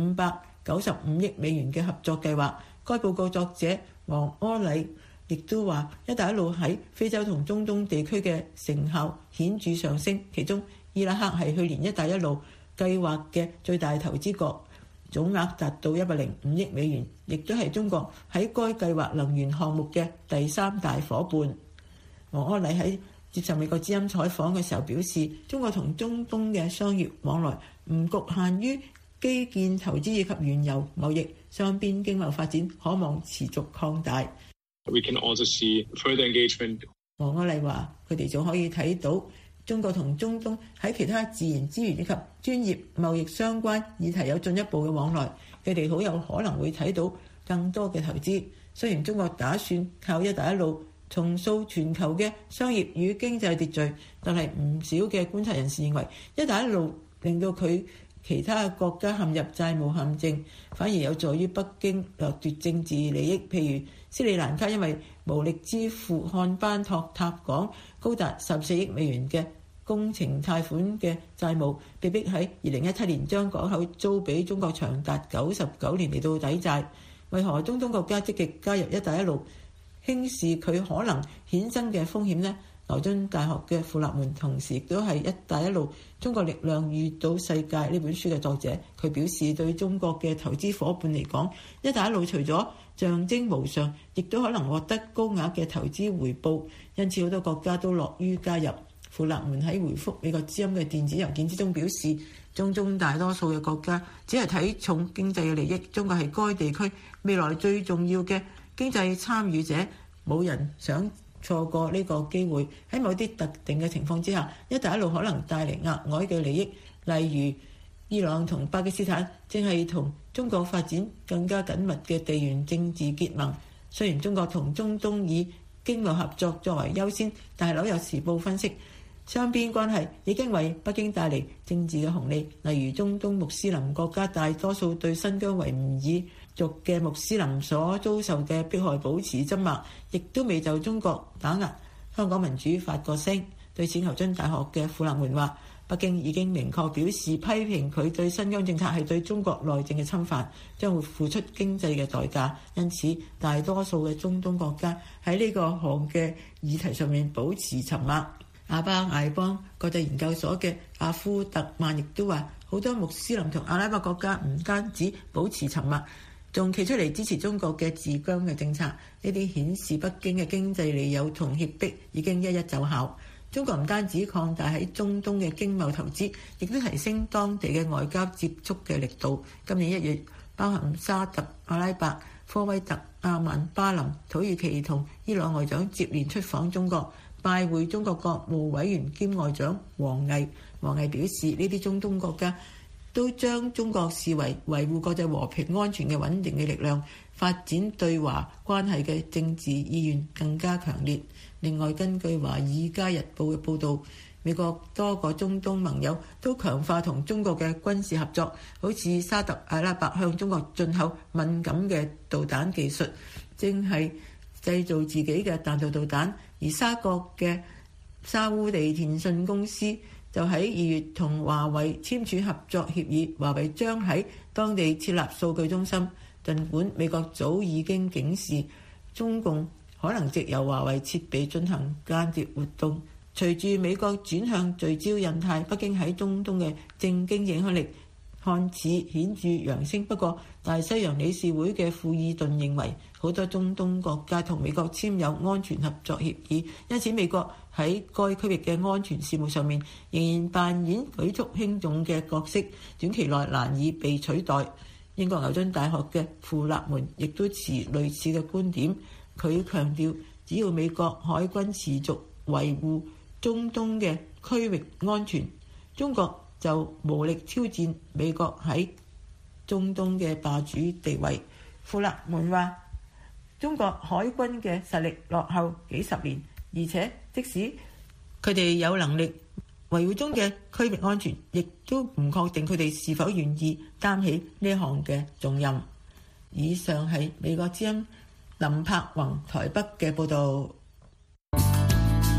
595億美元嘅合作計劃。該報告作者王柯禮亦都話，一帶一路喺非洲同中東地區嘅成效顯著上升，其中伊拉克係去年一帶一路計劃嘅最大投資國，總額達到105億美元，亦都係中國喺該計劃能源項目嘅第3大夥伴。王柯禮喺接受美國之音採訪嘅時候表示，中國同中東嘅商業往來唔局限於基建投資以及原油貿易，雙邊經貿發展可望持續擴大。 We can also see further engagement. 王柯禮話：佢哋仲可以睇到中國同中東喺其他自然資源以及專業貿易相關議題有進一步嘅往來，佢哋好有可能會睇到更多嘅投資。雖然中國打算靠一帶一路重塑全球嘅商業與經濟秩序，但係唔少嘅觀察人士認為，一帶一路令到佢其他嘅國家陷入債務陷阱，反而有助於北京掠奪政治利益。譬如斯里蘭卡因為無力支付漢班托塔港高達14億美元嘅工程貸款嘅債務，被逼喺2017年將港口租俾中國長達99年嚟到抵債。為何中東國家積極加入一帶一路，輕視佢可能衍生嘅風險呢？牛津大學嘅傅立門同時亦都係一帶一路中國力量遇到世界呢本書嘅作者，佢表示對中國嘅投資夥伴嚟講，一帶一路除咗象徵無常，亦都可能獲得高額嘅投資回報，因此好多國家都樂於加入。傅立門喺回覆美國之音嘅電子郵件之中表示，中東大多數嘅國家只係睇重經濟嘅利益，中國係該地區未來最重要嘅經濟參與者，冇人想錯過呢個機會。喺某啲特定嘅情況之下，一帶一路可能帶嚟額外嘅利益，例如伊朗同巴基斯坦正係同中國發展更加緊密嘅地緣政治結盟。雖然中國同中東以經貿合作作為優先，但係紐約時報分析，雙邊關係已經為北京帶嚟政治嘅紅利，例如中東穆斯林國家大多數對新疆維吾爾族嘅穆斯林所遭受嘅迫害保持緘默，亦都未就中國打壓香港民主發過聲。對此，牛津大學嘅傅立門話，北京已經明確表示批評佢對新疆政策係對中國內政嘅侵犯，將會付出經濟嘅代價。因此，大多數嘅中東國家喺呢個項嘅議題上面保持沉默。阿巴艾邦國際研究所嘅阿夫特曼亦都話，好多穆斯林同阿拉伯國家唔單止保持沉默，仲企出嚟支持中國嘅治疆嘅政策。呢啲顯示北京嘅經濟利誘同脅迫已經一一奏效。中國唔單止擴大喺中東嘅經貿投資，亦都提升當地嘅外交接觸嘅力度。今年1月，包含沙特阿拉伯、科威特、阿曼、巴林、土耳其同伊朗外長接連出訪中國，拜會中國國務委員兼外長王毅。王毅表示，呢啲中東國家都將中國視為維護國際和平安全嘅穩定嘅力量，發展對華關係嘅政治意願更加強烈。另外，根據《華爾街日報》嘅報導，美國多個中東盟友都強化同中國嘅軍事合作，好似沙特阿拉伯向中國進口敏感嘅導彈技術，正係製造自己嘅彈道導彈。而沙國嘅沙烏地電信公司就喺2月同華為簽署合作協議，華為將喺當地設立數據中心。儘管美國早已經警示中共可能藉由華為設備進行間諜活動，隨住美國轉向聚焦印太，北京喺中東嘅政經影響力看似顯著揚升。不過，大西洋理事會嘅庫爾頓認為，好多中東國家同美國簽有安全合作協議，因此美國喺該區域嘅安全事務上面仍然扮演舉足輕重嘅角色，短期內難以被取代。英國牛津大學嘅傅立門亦都持類似嘅觀點，佢強調，只要美國海軍持續維護中東嘅區域安全，中國就無力挑戰美國喺中東嘅霸主地位。傅立門話，中國海軍嘅實力落後幾十年，而且即使佢哋有能力維護中嘅區域安全，亦都唔確定佢哋是否願意擔起呢項嘅重任。以上係美國之音林柏宏台北嘅報導。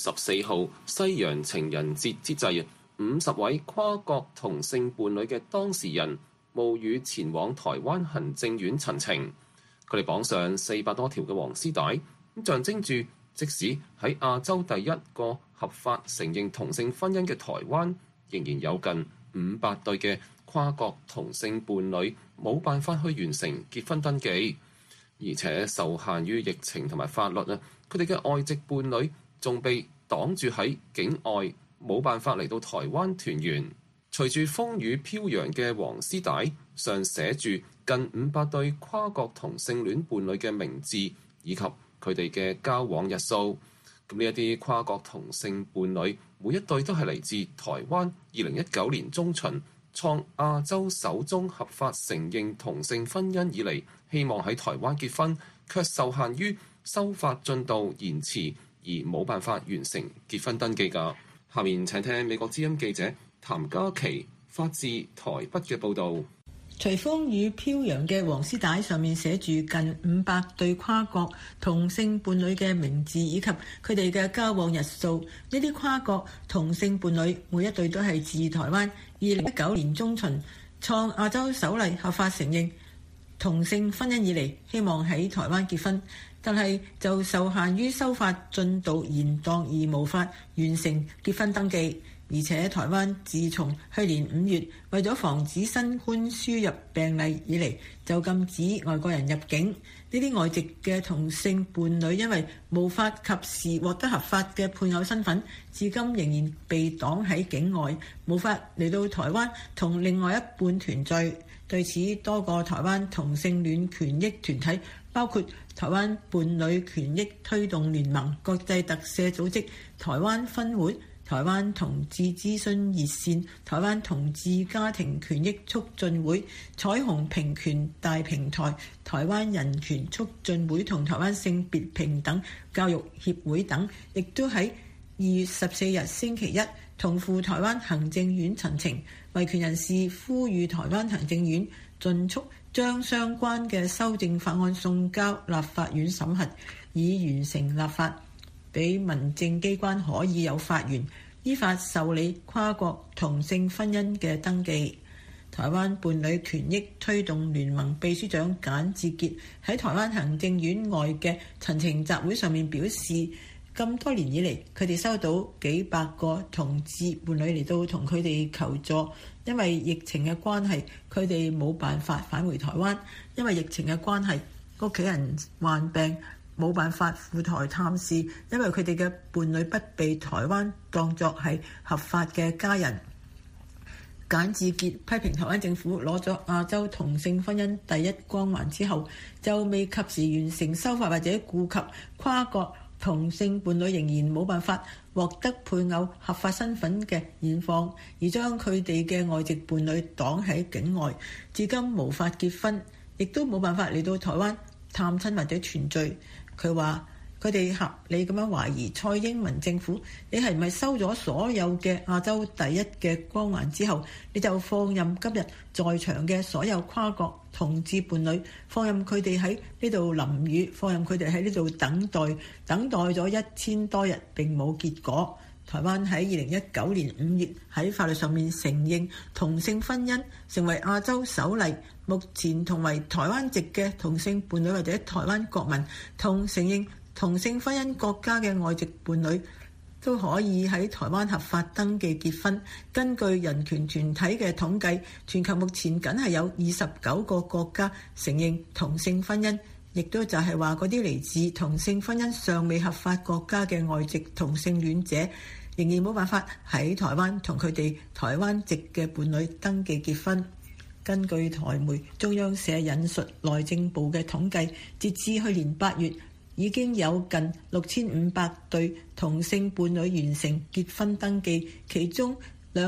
14號西洋情人節之際，50位跨國同性伴侶嘅當事人冒雨前往台灣行政院陳情。佢哋綁上400多條嘅黃絲帶，象徵住即使喺亞洲第一個合法承認同性婚姻嘅台灣，仍然有近500對嘅跨國同性伴侶冇辦法去完成結婚登記，而且受限於疫情同埋法律啊，佢哋嘅外籍伴侶仲被擋住喺境外，冇辦法嚟到台灣團圓。隨住風雨飄揚嘅黃絲帶上寫住近500對跨國同性戀伴侶嘅名字以及佢哋嘅交往日數。咁呢一啲跨國同性伴侶每一對都係嚟自台灣2019年中旬創亞洲首宗合法承認同性婚姻以嚟，希望喺台灣結婚，卻受限於修法進度延遲而冇辦法完成結婚登記㗎。下面請聽美國之音記者譚嘉琪發自台北嘅報導。 隨風雨飄揚嘅黃絲帶上面寫住近500對跨國同性伴侶嘅名字以及佢哋嘅交往日數。呢啲跨國同性伴侶每一對都係自台灣2019年中旬創亞洲首例合法承認同性婚姻以嚟，希望喺台灣結婚，但係就受限於修法進度延宕而無法完成結婚登記。而且台灣自從去年5月為咗防止新冠輸入病例以嚟，就禁止外國人入境。呢啲外籍嘅同性伴侶因為無法及時獲得合法嘅配偶身份，至今仍然被擋喺境外，無法嚟到台灣同另外一半團聚。對此，多個台灣同性戀權益團體，包括台灣伴侶權益推動聯盟、國際特赦組織、台灣分會、台灣同志諮詢熱線、台灣同志家庭權益促進會、彩虹平權大平台、台灣人權促進會同台灣性別平等教育協會等，亦都喺2月14日星期一同赴台灣行政院陳情。維權人士呼籲台灣行政院盡速將相關嘅修正法案送交立法院審核，以完成立法，俾民政機關可以有法源依法受理跨國同性婚姻嘅登記。台灣伴侶權益推動聯盟秘書長簡志傑喺台灣行政院外嘅陳情集會上面表示，咁多年以嚟，佢哋收到幾百個同志伴侶嚟到同佢哋求助，因為疫情嘅關係，佢哋冇辦法返回台灣，因為疫情嘅關係，屋企人患病，冇辦法赴台探視，因為佢哋嘅伴侶不被台灣當作係合法嘅家人。簡志傑批評台灣政府攞咗亞洲同性婚姻第一光環之後，就未及時完成修法或者顧及跨國同性伴侶仍然冇辦法獲得配偶合法身份嘅現況，而將佢哋嘅外籍伴侶擋喺境外，至今無法結婚，亦都冇辦法嚟到台灣探親或者團聚。佢話佢哋合理咁樣懷疑蔡英文政府，你係唔係收咗所有嘅亞洲第一嘅光環之後，你就放任今日在場嘅所有跨國同志伴侶，放任佢哋喺呢度淋雨，放任佢哋喺呢度等待咗1000多日並冇結果。台灣喺2019年5月喺法律上面承認同性婚姻，成為亞洲首例。目前同為台灣籍嘅同性伴侶或者台灣國民同承認同性婚姻國家嘅外籍伴侶都可以喺台灣合法登記結婚。根據人權團體嘅統計，全球目前僅係有29個國家承認同性婚姻，亦都就係話嗰啲嚟自同性婚姻尚未合法國家嘅外籍同性戀者，仍然冇辦法喺台灣同佢哋台灣籍嘅伴侶登記結婚。根據台媒中央社引述內政部嘅統計，截至去年8月，已經有近6500對同性伴侶完成結婚登記，其中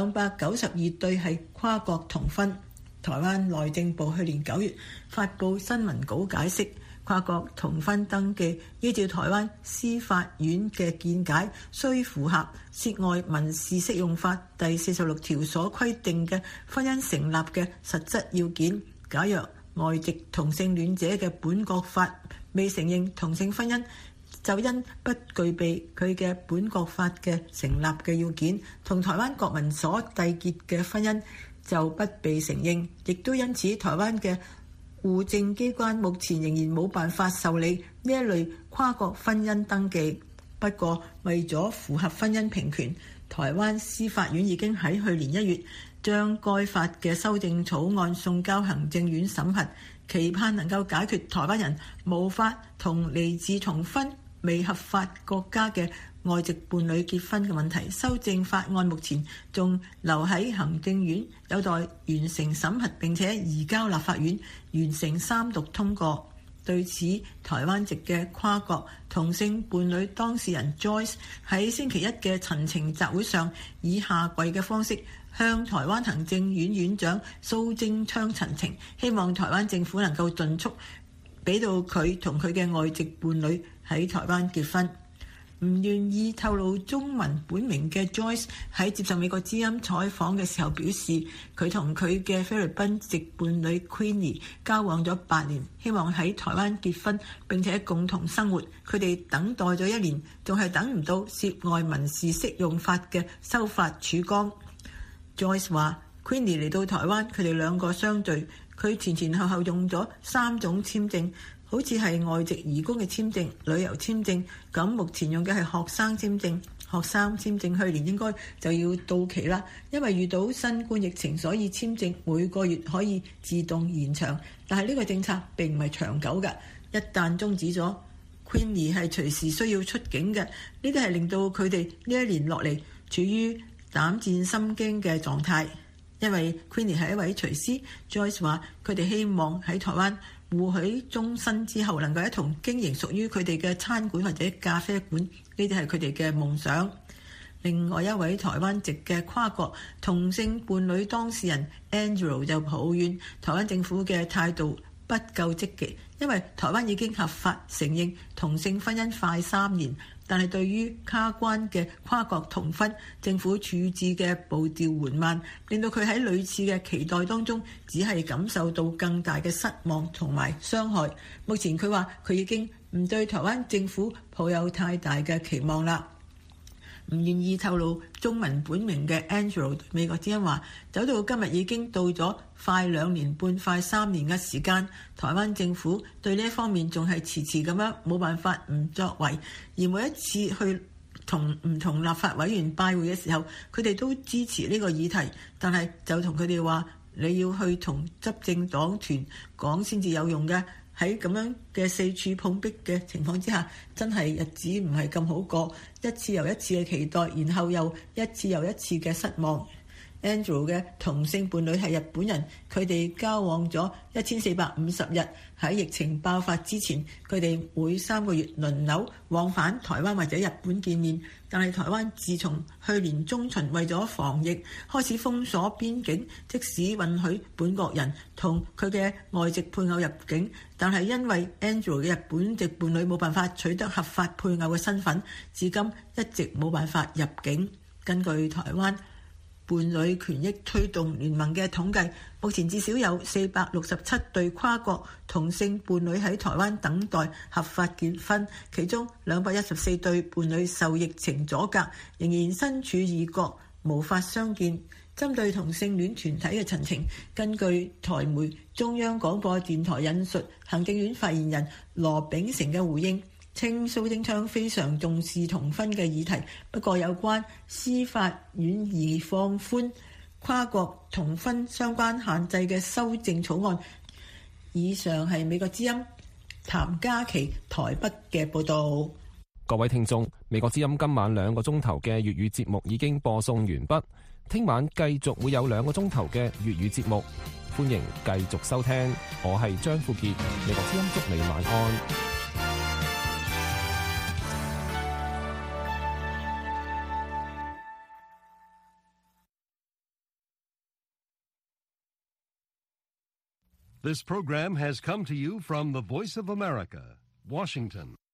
292對係跨國同婚。台灣內政部去年9月發布新聞稿解釋，跨國同婚登記依照台灣司法院嘅見解，需符合涉外民事適用法第46條所規定嘅婚姻成立嘅實質要件。假若外籍同性戀者嘅本國法未承認同性婚姻， 就因不具備佢嘅本國法嘅成立嘅要件，同台灣國民所締結嘅婚姻就不被承認，亦都因此台灣嘅戶政機關目前仍然冇辦法受理呢一類跨國婚姻登記。不過為咗符合婚姻平權，台灣司法院已經喺去年1月將該法嘅修正草案送交行政院審核，期盼能夠解決台灣人無法同嚟自重婚未合法國家嘅外籍伴侶結婚嘅問題。修正法案目前仲留喺行政院，有待完成審核並且移交立法院完成3讀通過。對此，台灣籍嘅跨國同性伴侶當事人 Joyce 喺星期一嘅陳情集會上，以下跪嘅方式向台灣行政院院長蘇貞昌陳情，希望台灣政府能夠盡速俾到佢同佢嘅外籍伴侶喺台灣結婚。唔願意透露中文本名嘅 Joyce 喺接受美國之音採訪嘅時候表示，佢同佢嘅菲律賓籍伴侶 Queenie 交往咗8年，希望喺台灣結婚並且共同生活。佢哋等待咗1年，仲係等唔到涉外民事適用法嘅修法曙光。Joyce 話 Queenie 嚟到台灣，佢哋兩個相聚，佢前後用咗3種簽證，好似係外籍移工嘅簽證、旅遊簽證，咁目前用嘅係學生簽證。學生簽證去年應該就要到期啦，因為遇到新冠疫情，所以簽證每個月可以自動延長。但係呢個政策並唔係長久嘅，一旦終止咗 ，Queenie 係隨時需要出境嘅。呢啲係令到佢哋呢1年落嚟處於膽戰心驚嘅狀態。因為 Queenie 係一位廚師 ，Joyce 話佢哋希望喺台灣互許終身之後，能夠一同經營屬於佢哋嘅餐館或者咖啡館，呢啲係佢哋嘅夢想。另外一位台灣籍嘅跨國同性伴侶當事人 Andrew 就抱怨台灣政府嘅態度不夠積極，因為台灣已經合法承認同性婚姻快3年，但係對於卡關嘅跨國同婚，政府處置嘅步調緩慢，令到佢喺類似嘅期待當中，只係感受到更大嘅失望同埋傷害。目前佢話佢已經唔對台灣政府抱有太大嘅期望啦。唔願意透露中文本名嘅 Angelo 對美國之音話，走到今日已經到咗快2年半、快3年嘅時間，台灣政府對呢一方面仲係遲遲咁樣冇辦法唔作為，而每一次去同唔同立法委員拜會嘅時候，佢哋都支持呢個議題，但係就同佢哋話你要去同執政黨團講先至有用嘅。喺咁樣嘅四處碰壁嘅情況之下，真係日子唔係咁好過，一次又一次嘅期待，然後又一次又一次嘅失望。Andrew 嘅同性伴侶係日本人，佢哋交往咗1450日。喺疫情爆發之前，佢哋每3個月輪流往返台灣或者日本見面。但係台灣自從去年中旬為咗防疫開始封鎖邊境，即使允許本國人同佢嘅外籍配偶入境，但係因為 Andrew 嘅日本籍伴侶冇辦法取得合法配偶嘅身份，至今一直冇辦法入境。根據台灣伴侶權益推動聯盟嘅統計，目前至少有467對跨國同性伴侶喺台灣等待合法結婚，其中214對伴侶受疫情阻隔，仍然身處異國，無法相見。針對同性戀團體嘅陳情，根據台媒中央廣播電台引述行政院發言人羅秉成嘅回應，稱蘇貞昌非常重視同婚嘅議題，不過有關司法院而放寬跨國同婚相關限制嘅修正草案。以上係美國之音譚嘉琪台北嘅報導。 各位聽眾，美國之音今晚2個鐘頭嘅粵語節目已經播送完畢，聽晚繼續會有2個鐘頭嘅粵語節目，歡迎繼續收聽。我係張富傑，美國之音祝你晚安。 This program has come to you from the Voice of America, Washington.